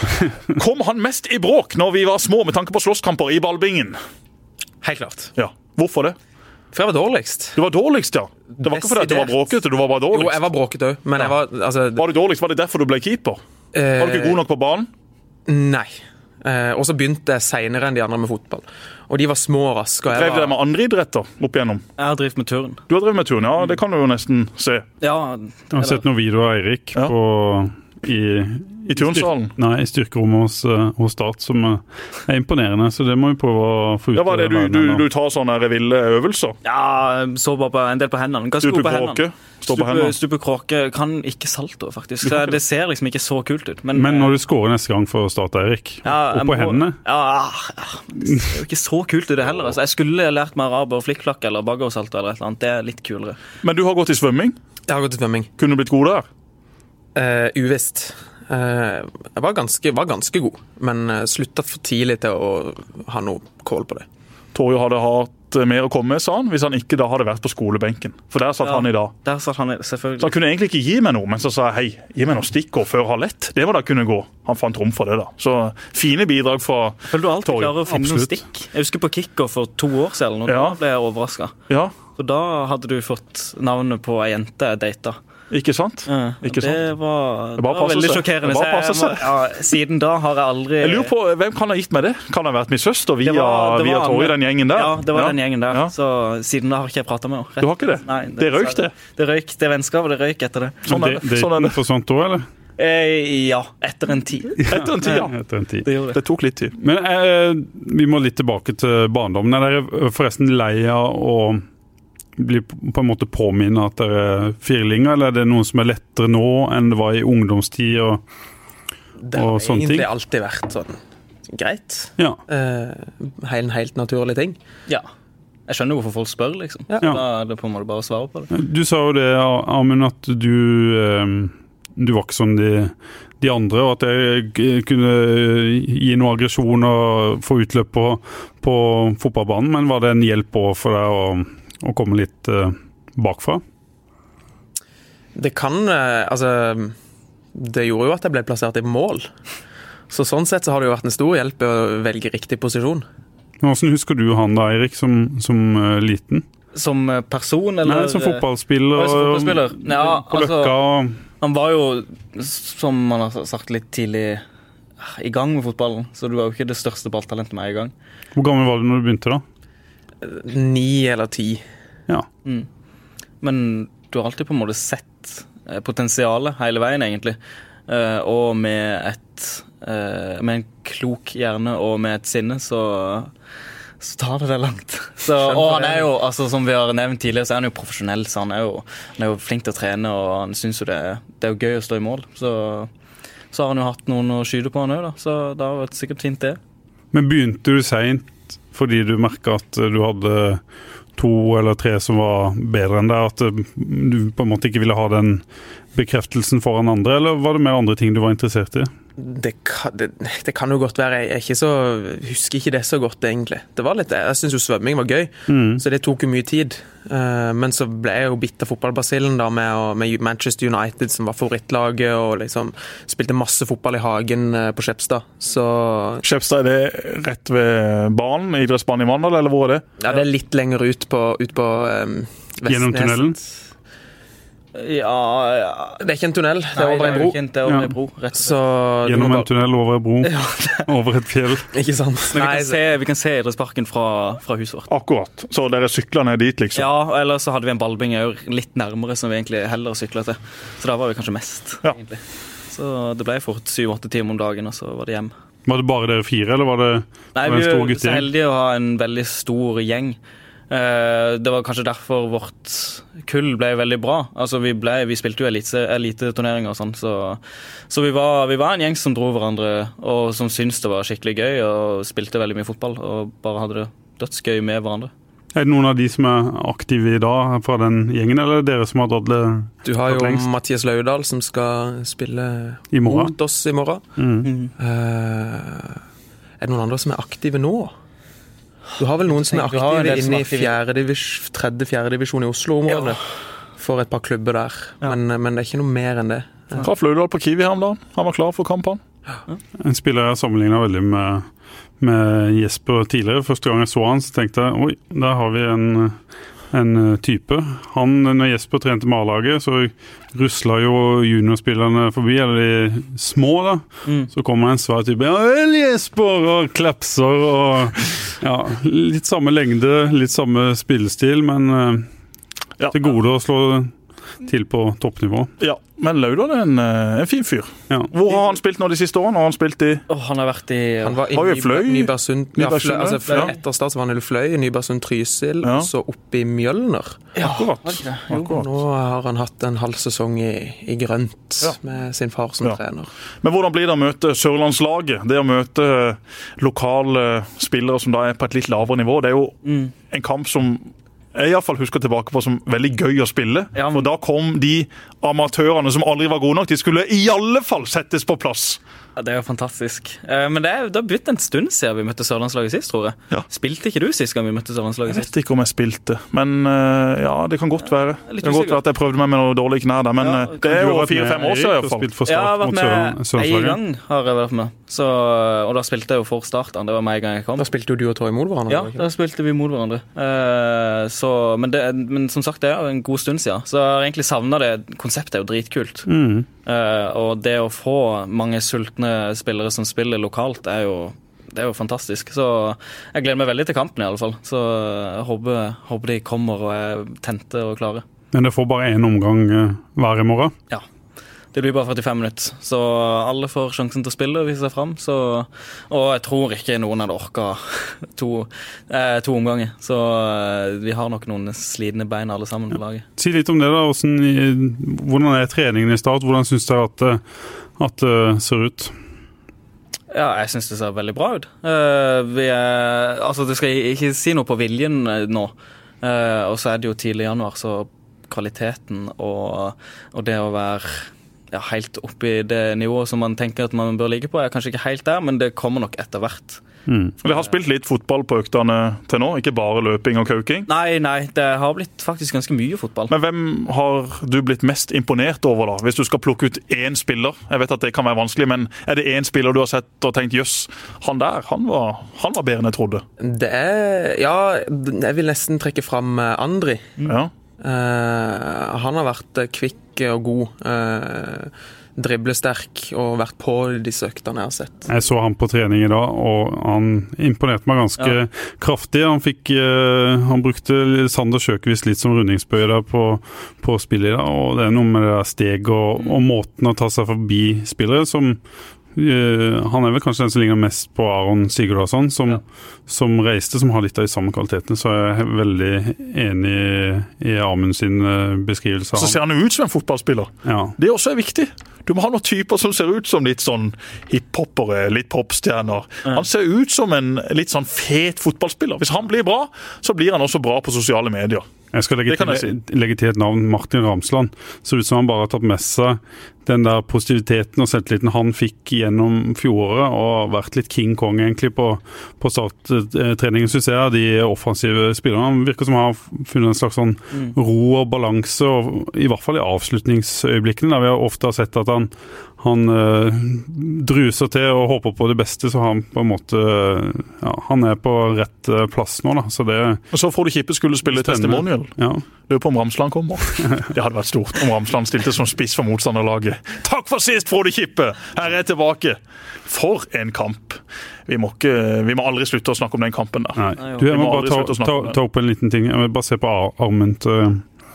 Speaker 2: Kom han mest i bråk når vi var små med tanke på slåsskamper i ballbingen?
Speaker 3: Helt klart.
Speaker 2: Ja. Hvorfor det?
Speaker 3: For jeg var dårligst.
Speaker 2: Du var dårligst, ja. Det var ikke fordi at du var bråket, du var bare dårligst.
Speaker 3: Jo, jeg var bråket også, men ja. jeg var... Altså,
Speaker 2: var du dårligst? Var det derfor du ble keeper? Eh, var du ikke god nok på banen?
Speaker 3: Nei. Eh, og så begynte jeg senere enn de andre med fotball. Og de var små og raske.
Speaker 2: Drev var... dere med andre idretter opp igjennom?
Speaker 4: Jeg har drevet med turn.
Speaker 2: Du har drevet med turn, ja. Det kan du jo nesten se.
Speaker 4: Ja.
Speaker 1: Jeg har sett noen videoer av Eirik ja. på... I,
Speaker 2: I turnsalen?
Speaker 1: Styr, nei, i styrkerommet hos, hos Start, som er imponerende, så det må vi prøve å få ut.
Speaker 2: Ja, hva er det du, du, du tar sånne ville øvelser?
Speaker 4: Ja, så bare på en del på hendene. Ganske god på hendene.
Speaker 2: Stå på hendene.
Speaker 4: Stupe kråke, kan ikke salto faktisk. Så det ser liksom ikke så kult ut. Men,
Speaker 1: men når du skårer neste gang for å starte, Eirik,
Speaker 4: ja,
Speaker 1: opp på må, hendene?
Speaker 4: Ja, ja, det ser jo ikke så kult ut det heller. Altså, jeg skulle lært meg araber, flikkflakk eller baggersalto eller et eller annet. Det er litt kulere.
Speaker 2: Men du har gått i svømming?
Speaker 3: Jeg har gått i svømming.
Speaker 2: Kunne du blitt god der?
Speaker 3: Uh, uvisst. Uh, jeg var ganske, var ganske god, men uh, sluttet for tidlig til å ha noe kål på det.
Speaker 2: Torjo hadde hatt mer å komme med, sa han, hvis han ikke da hadde vært på skolebenken. For der satt ja, han i dag.
Speaker 4: Der satt han, selvfølgelig.
Speaker 2: Så han kunne egentlig ikke gi meg noe, men så sa jeg, hei, gi meg noe stikkord før ha lett. Det må da kunne gå. Han fant rom for det da. Så fine bidrag fra Torjo.
Speaker 4: Føler du alltid klarer å finne noen stikk? Jeg husker på kicker for to år siden, og ja. Da ble jeg overrasket.
Speaker 2: Ja.
Speaker 4: Så da hadde du fått navnet på en jente jeg data.
Speaker 2: Ikke sant?
Speaker 4: Ja,
Speaker 2: ikke sant?
Speaker 4: Det var,
Speaker 2: det var
Speaker 4: det var veldig sjokkerende.
Speaker 2: Det bare
Speaker 4: jeg, jeg, ja, siden da har jeg aldri...
Speaker 2: Jeg lurer på, hvem kan ha gitt meg det? Kan det ha vært min søster via, via Torje, den gjengen der?
Speaker 4: Ja, det var ja. den gjengen der.
Speaker 2: Ja.
Speaker 4: Så siden da har ikke jeg pratet med henne.
Speaker 2: Du har ikke det?
Speaker 4: Nei, det,
Speaker 2: det røyk det?
Speaker 4: Det røyk, det vennskapet, det røyk etter det.
Speaker 1: Sånn er det. Det, sånn er det. Forsvant da, eller?
Speaker 4: Eh, ja, etter en tid.
Speaker 2: Etter en tid, ja.
Speaker 1: Etter en tid.
Speaker 4: Det, det.
Speaker 2: det tok litt tid.
Speaker 1: Men eh, vi må litt tilbake til barndommen. Er dere forresten lei av å blir på en måte påminnet at det er firlinger, eller er det noen som er lettere nå enn det var i ungdomstid og, og sånne ting? Det har
Speaker 3: egentlig alltid vært sånn greit.
Speaker 1: Ja.
Speaker 3: Eh, en helt naturlig ting.
Speaker 4: Ja. Jeg skjønner hvorfor folk spør, liksom. Ja. Da er det på en måte bare å svare på det.
Speaker 1: Du sa jo det, Amund, at du, eh, du var ikke som de, de andre, og at jeg kunne gi noe aggresjon og få utløp på, på fotballbanen, men var det en hjelp også for deg å å komme litt uh, bakfra?
Speaker 3: Det kan, uh, altså det gjorde jo at jeg ble plassert i mål. Så sånn sett så har det jo vært en stor hjelp å velge riktig posisjon.
Speaker 1: Hvordan husker du han da, Eirik, som, som uh, liten?
Speaker 4: Som person, eller?
Speaker 1: Nei, som fotballspiller.
Speaker 4: Som fotballspiller? Ja,
Speaker 1: på
Speaker 4: altså,
Speaker 1: Løkka og...
Speaker 4: Han var jo, som man har sagt litt tidlig, i gang med fotballen. Så du var jo ikke det største balltalentet med i gang.
Speaker 1: Hvor gammel var du når du begynte da?
Speaker 3: Ni eller ti.
Speaker 1: Ja.
Speaker 4: Mm. Men du har alltid på en måte sett potensialet hele veien, egentlig. Uh, og med et uh, med en klok hjerne og med et sinne, så, så tar det det langt. Så, og han er jo, altså, som vi har nevnt tidligere, så er han jo profesjonell, så han er jo, han er jo flink til å trene, og han synes jo det, det er jo gøy å stå i mål. Så, så har han jo hatt noen å skyte på han også, da. Så det har vært sikkert fint det.
Speaker 1: Men begynte du sent fordi du merket at du hadde to eller tre som var bedre enn deg, at du på en måte ikke ville ha den bekreftelsen foran andre, eller var det mer andre ting du var interessert i?
Speaker 3: Det kan, det, det kan jo godt være. Jeg, er ikke så, husker ikke det så godt, egentlig. Det var litt, jeg synes jo svømming var gøy, mm. så det tok jo mye tid. Uh, men så ble jeg jo bitt av fotballbasillen da, med, med Manchester United, som var favorittlaget, og liksom spilte masse fotball i hagen uh, på Skjepstad. Så...
Speaker 2: Skjepstad, er det rett ved banen, idrettsbanen i Mandal, eller hvor er det?
Speaker 3: Ja, det er litt lenger ut på, ut på um, Vestnes.
Speaker 1: Gjennom tunnelen?
Speaker 4: Ja, ja.
Speaker 3: Det er ikke en tunnel, det er over en bro.
Speaker 4: Nei, det er over en bro, rett og slett.
Speaker 3: Så
Speaker 1: Gjennom en tunnel over en bro, ja. Over et fjell.
Speaker 3: Ikke sant?
Speaker 4: Men vi kan se, vi kan se idrettsparken fra, fra huset vårt.
Speaker 2: Akkurat, så dere sykler ned dit liksom?
Speaker 4: Ja, eller så hadde vi en ballbing litt nærmere som vi egentlig heller syklet til. Så da var vi kanskje mest, ja. egentlig. Så det ble fort syv åtte timer om dagen, og så var det hjem.
Speaker 1: Var det bare dere fire, eller var det,
Speaker 4: Nei,
Speaker 1: var det en stor
Speaker 4: guttegjeng? Nei, vi er så heldige å ha en veldig stor gjeng. Det var kanskje derfor vårt kull ble veldig bra. Altså vi, ble, vi spilte jo elite, elite-turneringer og sånn, så, så vi, var, vi var en gjeng som dro hverandre, og som syntes det var skikkelig gøy, og spilte veldig mye fotball, og bare hadde det dødsgøy med hverandre. Er
Speaker 1: det noen av de som er aktive i dag fra den gjengen, eller dere som har dratt det?
Speaker 3: Du har jo lengst? Mathias Laudal som skal spille
Speaker 1: I morgen.
Speaker 3: mot oss i morgen. Mm. Mm. Uh, er det noen andre som er aktive nå? Du har vel noen som er aktive inne i fjerde divis, tredje, fjerde divisjon i Oslo-området ja. For et par klubber der, ja. men, men det er ikke noe mer enn det.
Speaker 2: Traff Laudal på Kiwi her om dagen, han var klar for kampen.
Speaker 1: Ja. En spiller jeg sammenlignet veldig med, med Jesper tidligere. Første gang jeg så han, så tenkte jeg, oi, der har vi en, en type. Han, når Jesper trente med A-laget, så rusla jo juniorspillerne forbi, eller de små da. Mm. Så kommer en svær type, ja, Jesper, og klapser, og ja, litt samme lengde, litt samme spillestil, men uh, ja. Til gode å slå til på toppnivå.
Speaker 2: Ja, men Laudal er en, en fin fyr. Ja. Hvor har han spilt nå de siste årene? Har han spilt i...
Speaker 4: Oh, han har vært i...
Speaker 3: Han var i Nybergsund. Nybergsund, ja, Fløy, altså, Fløy, ja. Etter start så var han i Fløy, Nybergsund Trysil, ja. Og så oppe i Mjølner.
Speaker 2: Ja, akkurat.
Speaker 3: Okay. akkurat. Nå har han hatt en halv sesong i, i grønt ja. Med sin far som ja. Trener.
Speaker 2: Men hvordan blir det å møte Sørlandslaget? Det å møte lokale spillere som da er på et litt lavere nivå, det er jo mm. en kamp som jeg i hvert fall husker tilbake på som veldig gøy å spille. Ja, men... For da kom de amatørene som aldri var gode nok, de skulle i alle fall settes på plass.
Speaker 4: Ja, det er jo fantastisk. Eh, men det har bytt en stund siden vi møtte Sørlandslaget sist, tror jeg. Ja. Spilte ikke du sist gang vi møtte Sørlandslaget sist?
Speaker 2: Jeg vet ikke om jeg spilte, men uh, ja, det kan godt være. Det kan godt være at jeg prøvde meg med noe dårlig knær der, men ja, uh, det er jo fire-fem år siden i hvert fall.
Speaker 1: For
Speaker 4: ja, jeg har vært med en gang har jeg vært med. Så, og da spilte jeg jo for starten, det var meg en gang jeg kom.
Speaker 3: Da spilte du og Tøy mot hverandre?
Speaker 4: Ja, da spilte vi mot hverandre. Uh, så, men, det, men som sagt, det er jo en god stund siden. Så jeg har egentlig savnet det. Konseptet er jo dritkult. Mm. Uh, og det å få mange sultne spillere som spiller lokalt er jo, det er jo fantastisk. Så jeg gleder meg veldig til kampen i alle fall. Så jeg håper, håper de kommer og er tente og klare.
Speaker 1: Men det får bare en omgang hver i morgen?
Speaker 4: Ja. Det blir bare førtifem minutter, så alle får sjansen til å spille og vise seg frem. Så, og jeg tror ikke noen hadde orket to, eh, to omganger. Så eh, vi har nok noen slidende bein alle sammen på laget.
Speaker 1: Si litt om det da. Hvordan, hvordan er treningen i start? Hvordan synes dere at, at det ser ut?
Speaker 4: Ja, jeg synes det ser veldig bra ut. Uh, vi er, altså, det skal ikke si noe på viljen nå. Uh, og så er det jo tidlig i januar, så kvaliteten og, og det å være... Ja, helt opp i det nivået som man tenker at man bør ligge på. Jeg er kanskje ikke helt der, men det kommer nok etter hvert.
Speaker 2: Mm. Det har spilt litt fotball på øktene til nå, ikke bare løping og kauking?
Speaker 4: Nei, nei, det har blitt faktisk ganske mye fotball.
Speaker 2: Men hvem har du blitt mest imponert over da? Hvis du skal plukke ut én spiller, jeg vet at det kan være vanskelig, men er det én spiller du har sett og tenkt, jøss, han der, han var, han var bedre enn jeg trodde?
Speaker 3: Det er, ja, jeg vil nesten trekke frem Andri.
Speaker 2: Mm. Ja.
Speaker 3: Uh, han har vært kvikk og god, uh, driblesterk og vært på disse øktene jeg har sett.
Speaker 1: Jeg så han på trening i dag, og han imponerte meg ganske ja. kraftig. Han fikk, uh, han brukte Sander Sjøkvist litt som rundingsbøy der på, på spillet i dag, og det er noe med det der steg og, og måten å ta seg forbi spillere som Uh, han er vel kanskje den som ligner mest på Aron Sigurdarsson som, ja. som reiste, som har litt av de samme kvalitetene, så jeg er veldig enig i, i Amund sin uh, beskrivelse.
Speaker 2: Så ser han ut som en fotballspiller. Ja. Det også er viktig. Du må ha noen typer som ser ut som litt sånn hiphoppere, litt popstjerner. Ja. Han ser ut som en litt sånn fet fotballspiller. Hvis han blir bra, så blir han også bra på sosiale medier.
Speaker 1: Jeg skal legge
Speaker 2: kan
Speaker 1: til,
Speaker 2: jeg si.
Speaker 1: legge til et navn, Martin Ramsland. Så ut som han bare har tatt med seg den der positiviteten og selvtilliten han fikk gjennom fjoråret, og vært litt King Kong egentlig på, på starttreningen, synes jeg, de offensive spillerne. Han virker som han har funnet en slags sånn ro og balanse, og i hvert fall i avslutningsøyeblikkene, der vi har ofte har sett at han, han uh, druser til og håper på det beste, så han på en måte, ja, han er på rett uh, plass nå da, så det
Speaker 2: Og så får du Kippe skulle spille testimonial.
Speaker 1: Ja.
Speaker 2: Lurer på om Ramsland kommer. Det hadde vært stort om Ramsland stilte som spiss for motstanderlaget. Takk for sist, Frode Kippe! Her er jeg tilbake. For en kamp. Vi må, ikke, vi må aldri slutte å snakke om den kampen der.
Speaker 1: Nei. Du, jeg må, må bare ta, ta, ta opp en liten ting. Jeg vil bare se på armen til,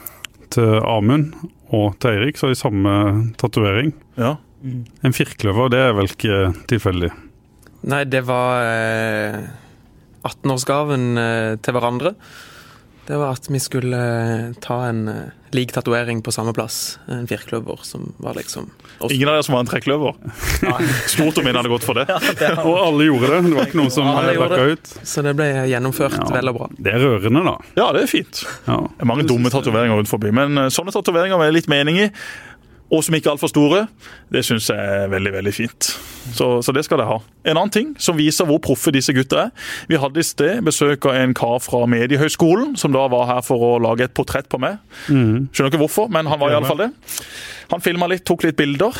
Speaker 1: til Amund og til Eirik, så har de samme tatovering.
Speaker 2: Ja.
Speaker 1: En firkløver, det er vel ikke tilfeldig?
Speaker 3: Nei, det var eh, atten-årsgaven eh, til hverandre. Det var at vi skulle ta en uh, lik tatovering på samme plass. En firkløver som var liksom... Også.
Speaker 2: Ingen av dere som var en trekkløver? Stort om min hadde gått for det.
Speaker 3: Ja, det
Speaker 1: og alle gjorde det. Det var ikke noen som lakka ut.
Speaker 3: Så det ble gjennomført ja, vel og bra.
Speaker 1: Det er rørende da.
Speaker 2: Ja, det er fint.
Speaker 1: Ja.
Speaker 2: Det er mange dumme tatoveringer rundt forbi, men uh, sånne tatoveringer med litt mening i, og som ikke er alt for store, det synes jeg er veldig, veldig fint. Så, så det skal det ha. En annen ting som viser hvor proffe disse gutta er. Vi hadde i sted besøk av en kar fra Mediehøgskolen, som da var her for å lage et portrett på meg. Mm. Skjønner ikke hvorfor, men han var i alle fall det. Han filmet litt, tok litt bilder,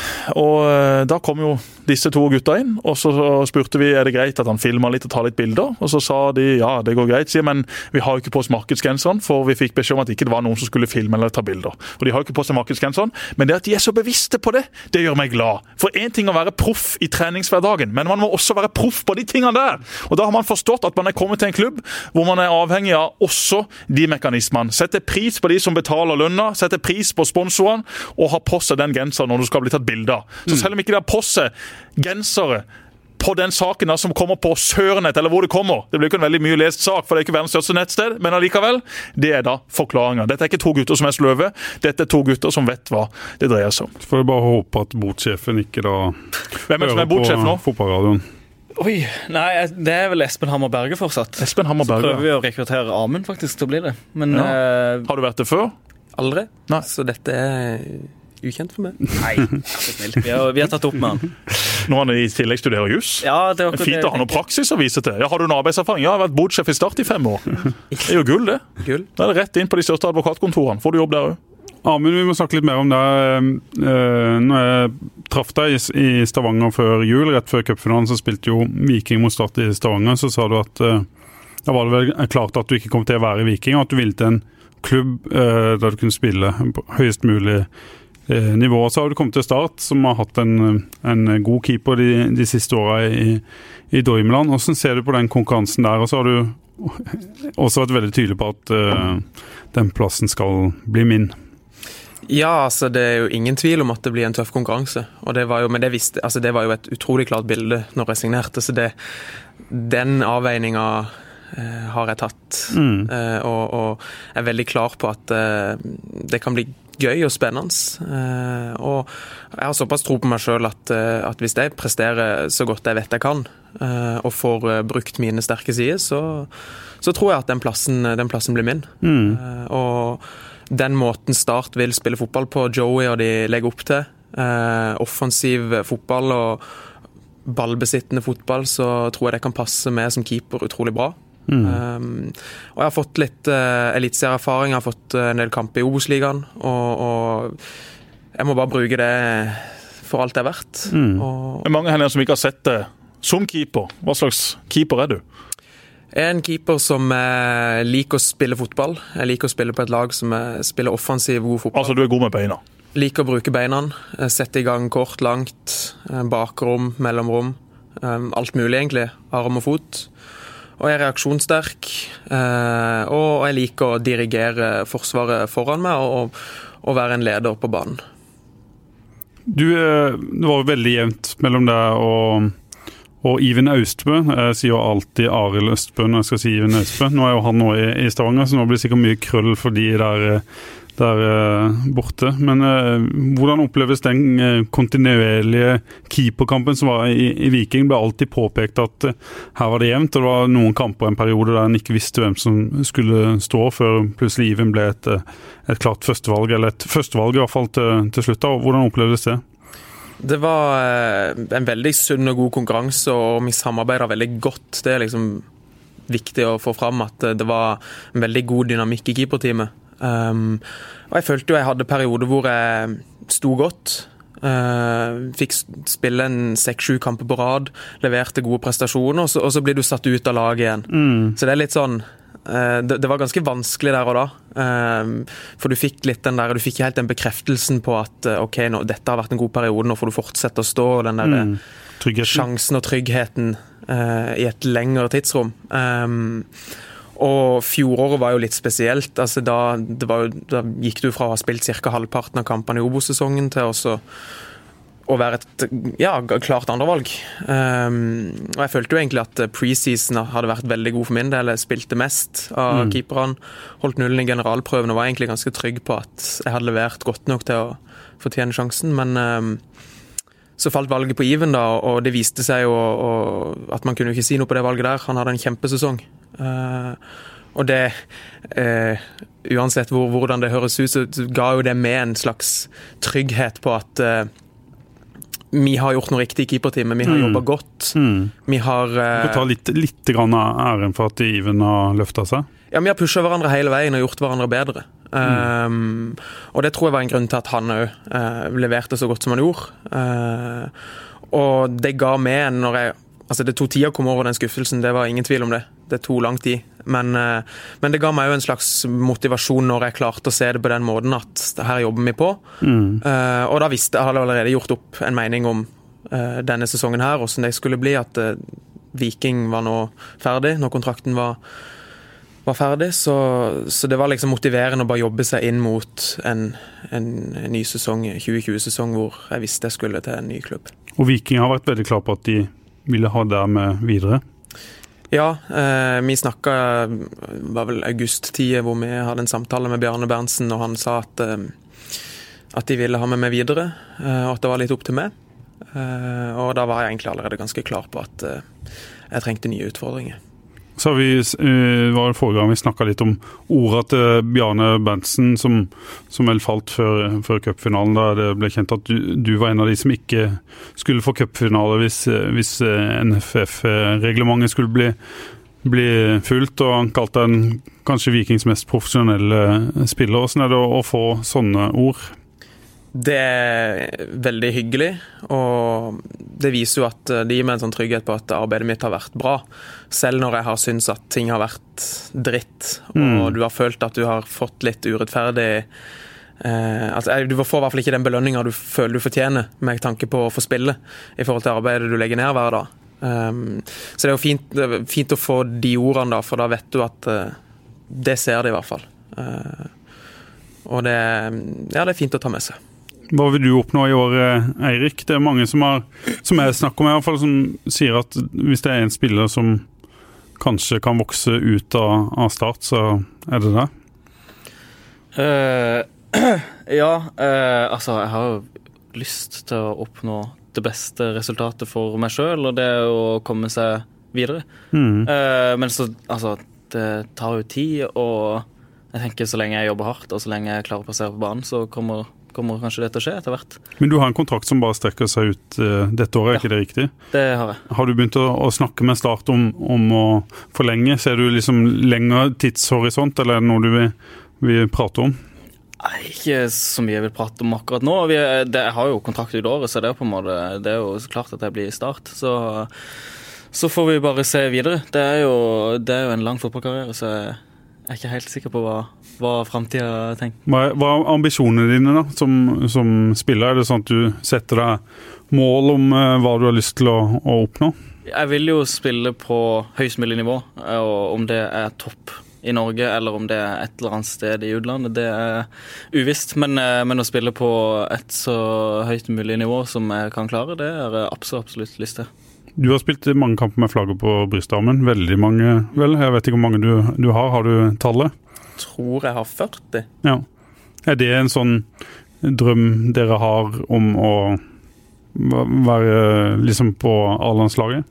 Speaker 2: og da kom jo disse to gutta inn, og så spurte vi, er det greit at han filmet litt og tar litt bilder? Og så sa de, ja, det går greit, sier, men vi har jo ikke på oss markedsgrensene, for vi fikk beskjed om at ikke det var noen som skulle filme eller ta bilder. Og de har jo ikke på seg markedsgrensene, men det at de er så bevisste på det, det gjør meg glad. For en ting å være proff i treningshverdagen, men man må også være proff på de tingene der. Og da har man forstått at man er kommet til en klubb hvor man er avhengig av også de mekanismene. Sette pris på de som betaler lønna, sette pris på sponsorene, og ha på seg den genseren når du skal bli tatt bilder. Så selv om ikke det er på seg gensere på den saken da, som kommer på Sørnett, eller hvor det kommer, det blir ikke en veldig mye lest sak, for det er ikke verdens største nettsted, men allikevel, det er da forklaringer. Dette er ikke to gutter som er sløve, dette er to gutter som vet hva det dreier seg om.
Speaker 1: Så får jeg bare håpe at botsjefen ikke da
Speaker 2: Hvem er det som er botsjef nå?
Speaker 1: Fotballradioen.
Speaker 4: Oi, nei, det er vel Espen Hammer Berge fortsatt.
Speaker 2: Espen Hammer Berge.
Speaker 4: Så prøver vi å rekruttere Amund faktisk til å bli det. Men,
Speaker 2: ja.
Speaker 4: eh,
Speaker 2: har du vært det før?
Speaker 3: Aldri.
Speaker 2: Nei.
Speaker 3: Så dette er ukjent for meg.
Speaker 4: Nei, vi har, vi har tatt opp med han.
Speaker 2: Nå han i tillegg studerer jus.
Speaker 4: Ja, det er
Speaker 2: fint å ha noen praksis å vise til. Ja, har du en arbeidserfaring? Ja, jeg har vært bodsjef i Start i fem år. Det er jo gull, det.
Speaker 3: Gull.
Speaker 2: Da er det rett inn på de største advokatkontorene. Får du jobb der også?
Speaker 1: Amund, vi må snakke litt mer om det. Når jeg traff deg i Stavanger før jul, rett før cupfinalen, så spilte jo Viking mot Start i Stavanger, så sa du at da var det vel klart at du ikke kom til å være Viking, og at du ville til en klubb der du kunne spille på høyest mulig nivå. Så har du kommet til Start, som har hatt en, en god keeper de, de siste årene i, i Dortmund. Hvordan ser du på den konkurransen der? Og så har du også vært veldig tydelig på at uh, den plassen skal bli min.
Speaker 3: Ja, altså det er jo ingen tvil om at det blir en tøff konkurranse. Og det var jo, men det, visste, altså det var jo et utrolig klart bilde når jeg signerte, så det, den avveiningen eh, har jeg tatt. Mm. Eh, og, og er veldig klar på at eh, det kan bli gøy og spennende. Eh, og jeg har såpass tro på meg selv at, eh, at hvis jeg presterer så godt jeg vet jeg kan, eh, og får eh, brukt mine sterke sider, så, så tror jeg at den plassen, den plassen blir min. Mm. Eh, og den måten Start vil spille fotball på, Joey og de legger opp til, eh, offensiv fotball og ballbesittende fotball, så tror jeg det kan passe med som keeper utrolig bra. Mm. Um, og jeg har fått litt uh, elitserieerfaring, jeg har fått uh, en del kamp i Obos-ligaen, og, og jeg må bare bruke det for alt det er verdt. Mm. Og
Speaker 2: det er mange her som ikke har sett det som keeper. Hva slags keeper er du?
Speaker 3: Jeg er en keeper som eh, liker å spille fotball. Jeg liker å spille på et lag som eh, spiller offensiv, god fotball.
Speaker 2: Altså du er god med beina?
Speaker 3: Liker å bruke beina. Sette i gang kort, langt, bakrom, mellomrom. Eh, alt mulig egentlig. Arm og fot. Og jeg er reaksjonssterk. Eh, og jeg liker å dirigere forsvaret foran meg og, og være en leder på banen.
Speaker 1: Du, det var veldig jevnt mellom deg og Og Iven Austbø. Jeg sier jo alltid Arild Østbø når jeg skal si Iven Austbø. Nå er jo han nå i, i Stavanger, så nå blir det sikkert mye krøll for de der, der eh, borte. Men eh, hvordan oppleves den eh, kontinuerlige keeperkampen som var i, i Viking? Ble alltid påpekt at eh, her var det jevnt, og det var noen kamper en periode der en ikke visste hvem som skulle stå, før plutselig Iven ble et, et klart førstevalg, eller et førstevalg i hvert fall til, til slutt. Hvordan opplevdes det?
Speaker 3: Det var eh, en veldig sunn og god konkurranse, og vi samarbeidet veldig godt. Det er liksom viktig å få fram at det var en veldig god dynamikk i keeperteamet. Um, og jeg følte jo jeg hadde perioder hvor jeg sto godt, uh, fikk spille en seks-sju kamper på rad, leverte gode prestasjoner, og så, og så blir du satt ut av laget igjen. Mm. Så det er litt sånn, uh, det, det var ganske vanskelig der og da, um, for du fikk litt den der, du fikk helt den bekreftelsen på at uh, ok, nå, dette har vært en god periode, nå får du fortsette å stå, og den der mm. sjansen og tryggheten uh, i et lengre tidsrom. Um, Og fjoråret var jo litt spesielt. Altså da, det var jo, da gikk du fra å ha spilt cirka halvparten av kampene i Obos-sesongen til også å være et ja, klart andrevalg. Um, og jeg følte jo egentlig at preseason hadde vært veldig god for min del. Jeg spilte mest av mm. keeperne, holdt nullen i generalprøven og var egentlig ganske trygg på at jeg hadde levert godt nok til å fortjene sjansen. Men um, så falt valget på Iven da, og det viste seg jo og, at man kunne ikke si noe på det valget der. Han hadde en kjempesesong. Uh, og det uh, uansett hvor, hvordan det høres ut, så ga jo det med en slags trygghet på at uh, vi har gjort noe riktig i keeperteamet, vi har mm. jobbet godt. Mm. Vi har uh,
Speaker 1: Du får ta litt, litt grann av æren for at Iven har løftet seg.
Speaker 3: Ja, vi har pushet hverandre hele veien og gjort hverandre bedre. Mm. Um, og det tror jeg var en grunn til at han også uh, leverte så godt som han gjorde. Uh, og det ga med en når jeg Altså det tog tid å komme over den skuffelsen, det var ingen tvil om det. Det tog lang tid. Men, men det ga meg jo en slags motivasjon når jeg klarte å se det på den måten at her jobber vi på. Mm. Uh, og da visste jeg, hadde allerede gjort opp en mening om uh, denne sesongen her, hvordan det skulle bli, at uh, Viking var nå ferdig, når kontrakten var, var ferdig. Så, så det var liksom motiverende å bare jobbe seg inn mot en, en, en ny sesong, tjue tjue-sesong, hvor jeg visste jeg skulle til en ny klubb.
Speaker 1: Og Viking har vært veldig klar på at de ville ha der med videre?
Speaker 3: Ja, eh, vi snakket, var vel august-tiden, hvor vi hadde en samtale med Bjarne Berntsen, og han sa at, eh, at de ville ha med meg videre, eh, og at det var litt opp til meg. Eh, og da var jeg egentlig allerede ganske klar på at eh, jeg trengte nye utfordringer.
Speaker 1: Så har vi, uh, var det forrige gang vi snakket litt om ordet til Bjarne Berntsen, som, som vel falt før, før cupfinalen, da det ble kjent at du, du var en av de som ikke skulle få cupfinale hvis, hvis N F F-reglementet skulle bli, bli fullt, og han kalte den kanskje Vikings mest profesjonelle spiller. Hvordan er det å, å få sånne ord?
Speaker 3: Det er veldig hyggelig, og det viser jo at det gir meg en sånn trygghet på at arbeidet mitt har vært bra. Selv når jeg har syntes at ting har vært dritt, og mm. du har følt at du har fått litt urettferdig eh, altså, du får i hvert fall ikke den belønningen du føler du fortjener med tanke på å få spille i forhold til arbeidet du legger ned hver dag. Um, så det er jo fint, det er fint å få de ordene da, for da vet du at uh, det ser de i hvert fall. Uh, og det, ja, det er fint å ta med seg.
Speaker 1: Hva vil du oppnå i år, Eirik? Det er mange som, har, som jeg snakker med i hvert fall, som sier at hvis det er en spiller som kanskje kan vokse ut av, av start, så er det det?
Speaker 4: Uh, ja, uh, altså jeg har jo lyst til å oppnå det beste resultatet for meg selv, og det er å komme seg videre. Mm. Uh, men så, altså, det tar jo tid, og jeg tenker så lenge jeg jobber hardt, og så lenge jeg klarer å passere på banen, så kommer kommer kanskje det til å skje etter hvert.
Speaker 1: Men du har en kontrakt som bare strekker seg ut uh, dette året, er ja, ikke det riktig?
Speaker 4: Det har jeg.
Speaker 1: Har du begynt å, å snakke med Start om, om å forlenge? Ser du liksom lengre tidshorisont, eller er det noe du vil, vil prate om?
Speaker 4: Nei, ikke så mye jeg vil prate om akkurat nå. Vi, det, jeg har jo kontrakt ut året, så det er, på en måte, det er jo klart at jeg blir i Start. Så, så får vi bare se videre. Det er jo, det er jo en lang fotballkarriere, så jeg er ikke helt sikker på hva, hva fremtiden tenker.
Speaker 1: Hva, hva er ambisjonene dine da, som, som spiller? Er det sånn at du setter deg mål om uh, hva du har lyst til å, å oppnå?
Speaker 4: Jeg vil jo spille på høyest mulig nivå, og om det er topp i Norge, eller om det er et eller annet sted i utlandet, det er uvisst. Men, men å spille på et så høyt mulig nivå som jeg kan klare, det er absolutt, absolutt lyst til.
Speaker 1: Du har spilt mange kamper med flagget på brystarmen, veldig mange, vel? Jeg vet ikke hvor mange du, du har. Har du tallet?
Speaker 3: Jeg tror jeg har førti.
Speaker 1: Ja. Er det en sånn drøm dere har om å være liksom på A-landslaget?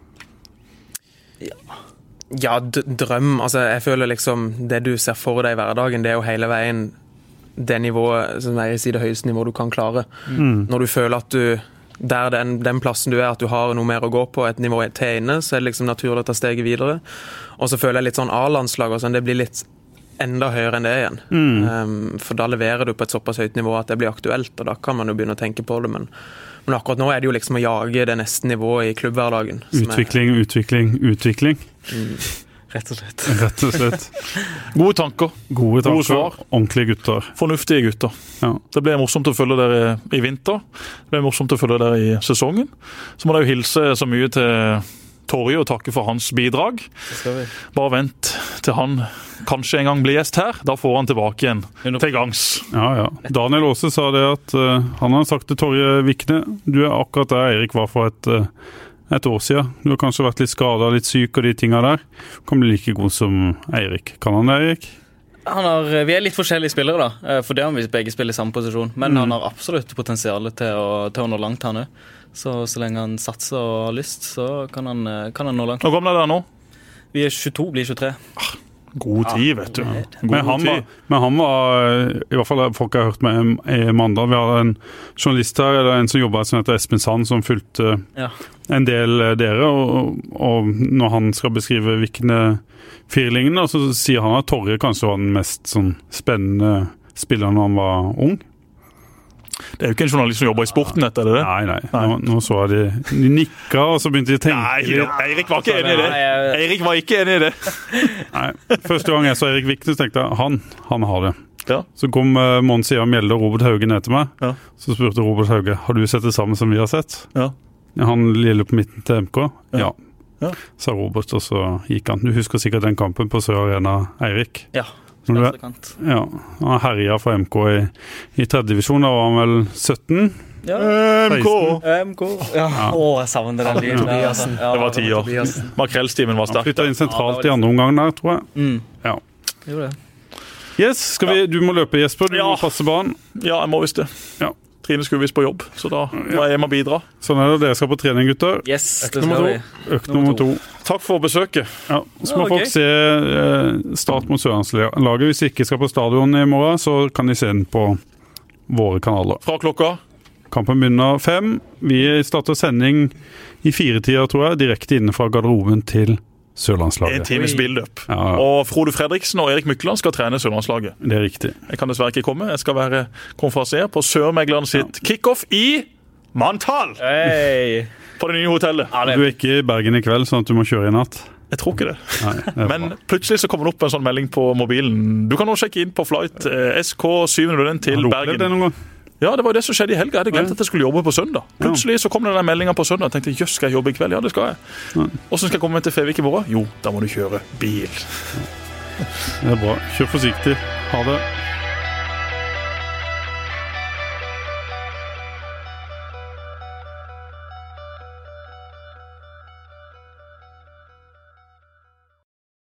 Speaker 3: Ja, d- drøm. Altså, jeg føler liksom det du ser for deg i hverdagen, det er jo hele veien det nivået, som jeg sier, det høyeste nivået du kan klare.
Speaker 1: Mm.
Speaker 3: Når du føler at du, der den, den plassen du er, at du har noe mer å gå på, et nivå til inne, så er det liksom naturlig å ta steget videre. Og så føler jeg litt sånn A-landslag og sånn, det blir litt enda høyere enn det igjen.
Speaker 1: Mm.
Speaker 3: Um, for da leverer du på et såpass høyt nivå at det blir aktuelt, og da kan man jo begynne å tenke på det, men, men akkurat nå er det jo liksom å jage det neste nivået i klubbhverdagen.
Speaker 1: Utvikling, er, utvikling, utvikling.
Speaker 3: Mm.
Speaker 4: Rett og slett.
Speaker 1: Rett og slett.
Speaker 2: Gode tanker.
Speaker 1: Gode tanker.
Speaker 2: Gode svar.
Speaker 1: Ordentlige gutter.
Speaker 2: Fornuftige gutter.
Speaker 1: Ja.
Speaker 2: Det ble morsomt å følge dere i vinter. Det ble morsomt å følge dere i sesongen. Så må dere jo hilse så mye til Torje og takke for hans bidrag.
Speaker 4: Det skal vi.
Speaker 2: Bare vent til han kanskje en gang blir gjest her. Da får han tilbake igjen til gangs.
Speaker 1: Ja, ja. Daniel Aase sa det at uh, han har sagt til Torje Vikne, du er akkurat der Eirik var for et, uh, et år siden. Du har kanskje vært litt skadet, litt syk og de tingene der. Du kan bli like god som Eirik. Kan han det, Eirik?
Speaker 4: Han har, vi er litt forskjellige spillere da, for det har vi begge spiller i samme posisjon, men mm. han har absolutt potensial til å, til å nå langt her nå. Så, så lenge han satser og har lyst, så kan han, kan han nå langt.
Speaker 2: Hvor gammel er dere nå?
Speaker 4: Vi er tjueto, blir tjuetre.
Speaker 2: Ah, god tid, ja, vet du. God
Speaker 1: men, han
Speaker 2: tid.
Speaker 1: var, men han var, i hvert fall folk har hørt med i Mandal, vi har en journalist her, eller en som jobber som heter Espen Sand, som fulgte
Speaker 4: ja. en
Speaker 1: del dere, og, og når han skal beskrive Vikne firlingene, så sier han at Torje kanskje var den mest sånn, spennende spilleren når han var ung.
Speaker 2: Det er jo ikke en journalist som jobber i sporten, dette, er det det?
Speaker 1: Nei, nei. Nå, nå så jeg de, de nikket, og så begynte de å tenke.
Speaker 2: Nei, Eirik var ikke enig i det. Eirik var ikke enig i det.
Speaker 1: Nei, første gang jeg så Eirik Vikne, så tenkte jeg, han, han har det.
Speaker 2: Ja.
Speaker 1: Så kom uh, Mons Ivar Mjelde og Robert Hauge ned til meg.
Speaker 2: Ja.
Speaker 1: Så spurte Robert Hauge, har du sett det samme som vi har sett?
Speaker 2: Ja.
Speaker 1: Han lille på midten til M K? Ja.
Speaker 2: Ja. Ja.
Speaker 1: Sa Robert, og så gikk han. Du husker sikkert den kampen på Sør Arena, Eirik?
Speaker 4: Ja.
Speaker 1: Er, ja, han herja for M K i, i tredje divisjon, da var han vel sytten?
Speaker 4: Ja.
Speaker 2: M K!
Speaker 4: M K! Ja. Ja. Åh, jeg savner den lyden.
Speaker 3: Ja.
Speaker 2: Ja, det var ti år. Makrellstimen var sterk.
Speaker 1: Han flyttet inn sentralt i andre omgang der, tror jeg.
Speaker 4: Mm.
Speaker 1: Ja.
Speaker 4: Jo det.
Speaker 1: Yes, skal vi, du må løpe, Jesper. Du
Speaker 2: ja.
Speaker 1: må passe barn.
Speaker 2: Ja, jeg må visst det.
Speaker 1: Ja.
Speaker 2: Trine skulle visst på jobb, så da må jeg hjem og bidra.
Speaker 1: Sånn er det, dere skal på trening, gutter.
Speaker 4: Yes,
Speaker 3: Økt nummer to.
Speaker 1: Økt nummer to.
Speaker 2: Takk for besøket.
Speaker 1: Ja, så må
Speaker 4: Ja,
Speaker 1: folk
Speaker 4: okay.
Speaker 1: se eh, start mot Sørlandslaget. Hvis de ikke skal på stadion i morgen, så kan de se den på våre kanaler.
Speaker 2: Fra klokka?
Speaker 1: Kampen begynner fem. Vi starter sending i fire-tida, tror jeg, direkte inne fra garderoben til Sørlandslaget.
Speaker 2: En times build-up.
Speaker 1: Ja, ja.
Speaker 2: Og Frode Fredriksen og Erik Mykland skal trene Sørlandslaget.
Speaker 1: Det er riktig.
Speaker 2: Jeg kan dessverre ikke komme. Jeg skal være konferansier på Sørmegleren sitt ja. Kickoff i Mantal!
Speaker 4: Hey.
Speaker 2: På det nye hotellet.
Speaker 4: Ja, det...
Speaker 1: Du er ikke i Bergen i kveld, sånn at du må kjøre i natt?
Speaker 2: Jeg tror ikke det.
Speaker 1: Nei, det
Speaker 2: Men plutselig så kommer det opp en sånn melding på mobilen. Du kan nå sjekke inn på flight eh, S K syv null en til Bergen.
Speaker 1: Det noen gang?
Speaker 2: Ja, det var jo det som skjedde i helga. Jeg hadde glemt at jeg skulle jobbe på søndag. Plutselig så kom det den meldingen på søndag. Jeg tenkte, jøss, skal jeg jobbe i kveld? Ja, det skal jeg. Hvordan skal jeg komme til Fevik i morgen? Jo, da må du kjøre bil.
Speaker 1: Det er bra. Kjør forsiktig. Ha det.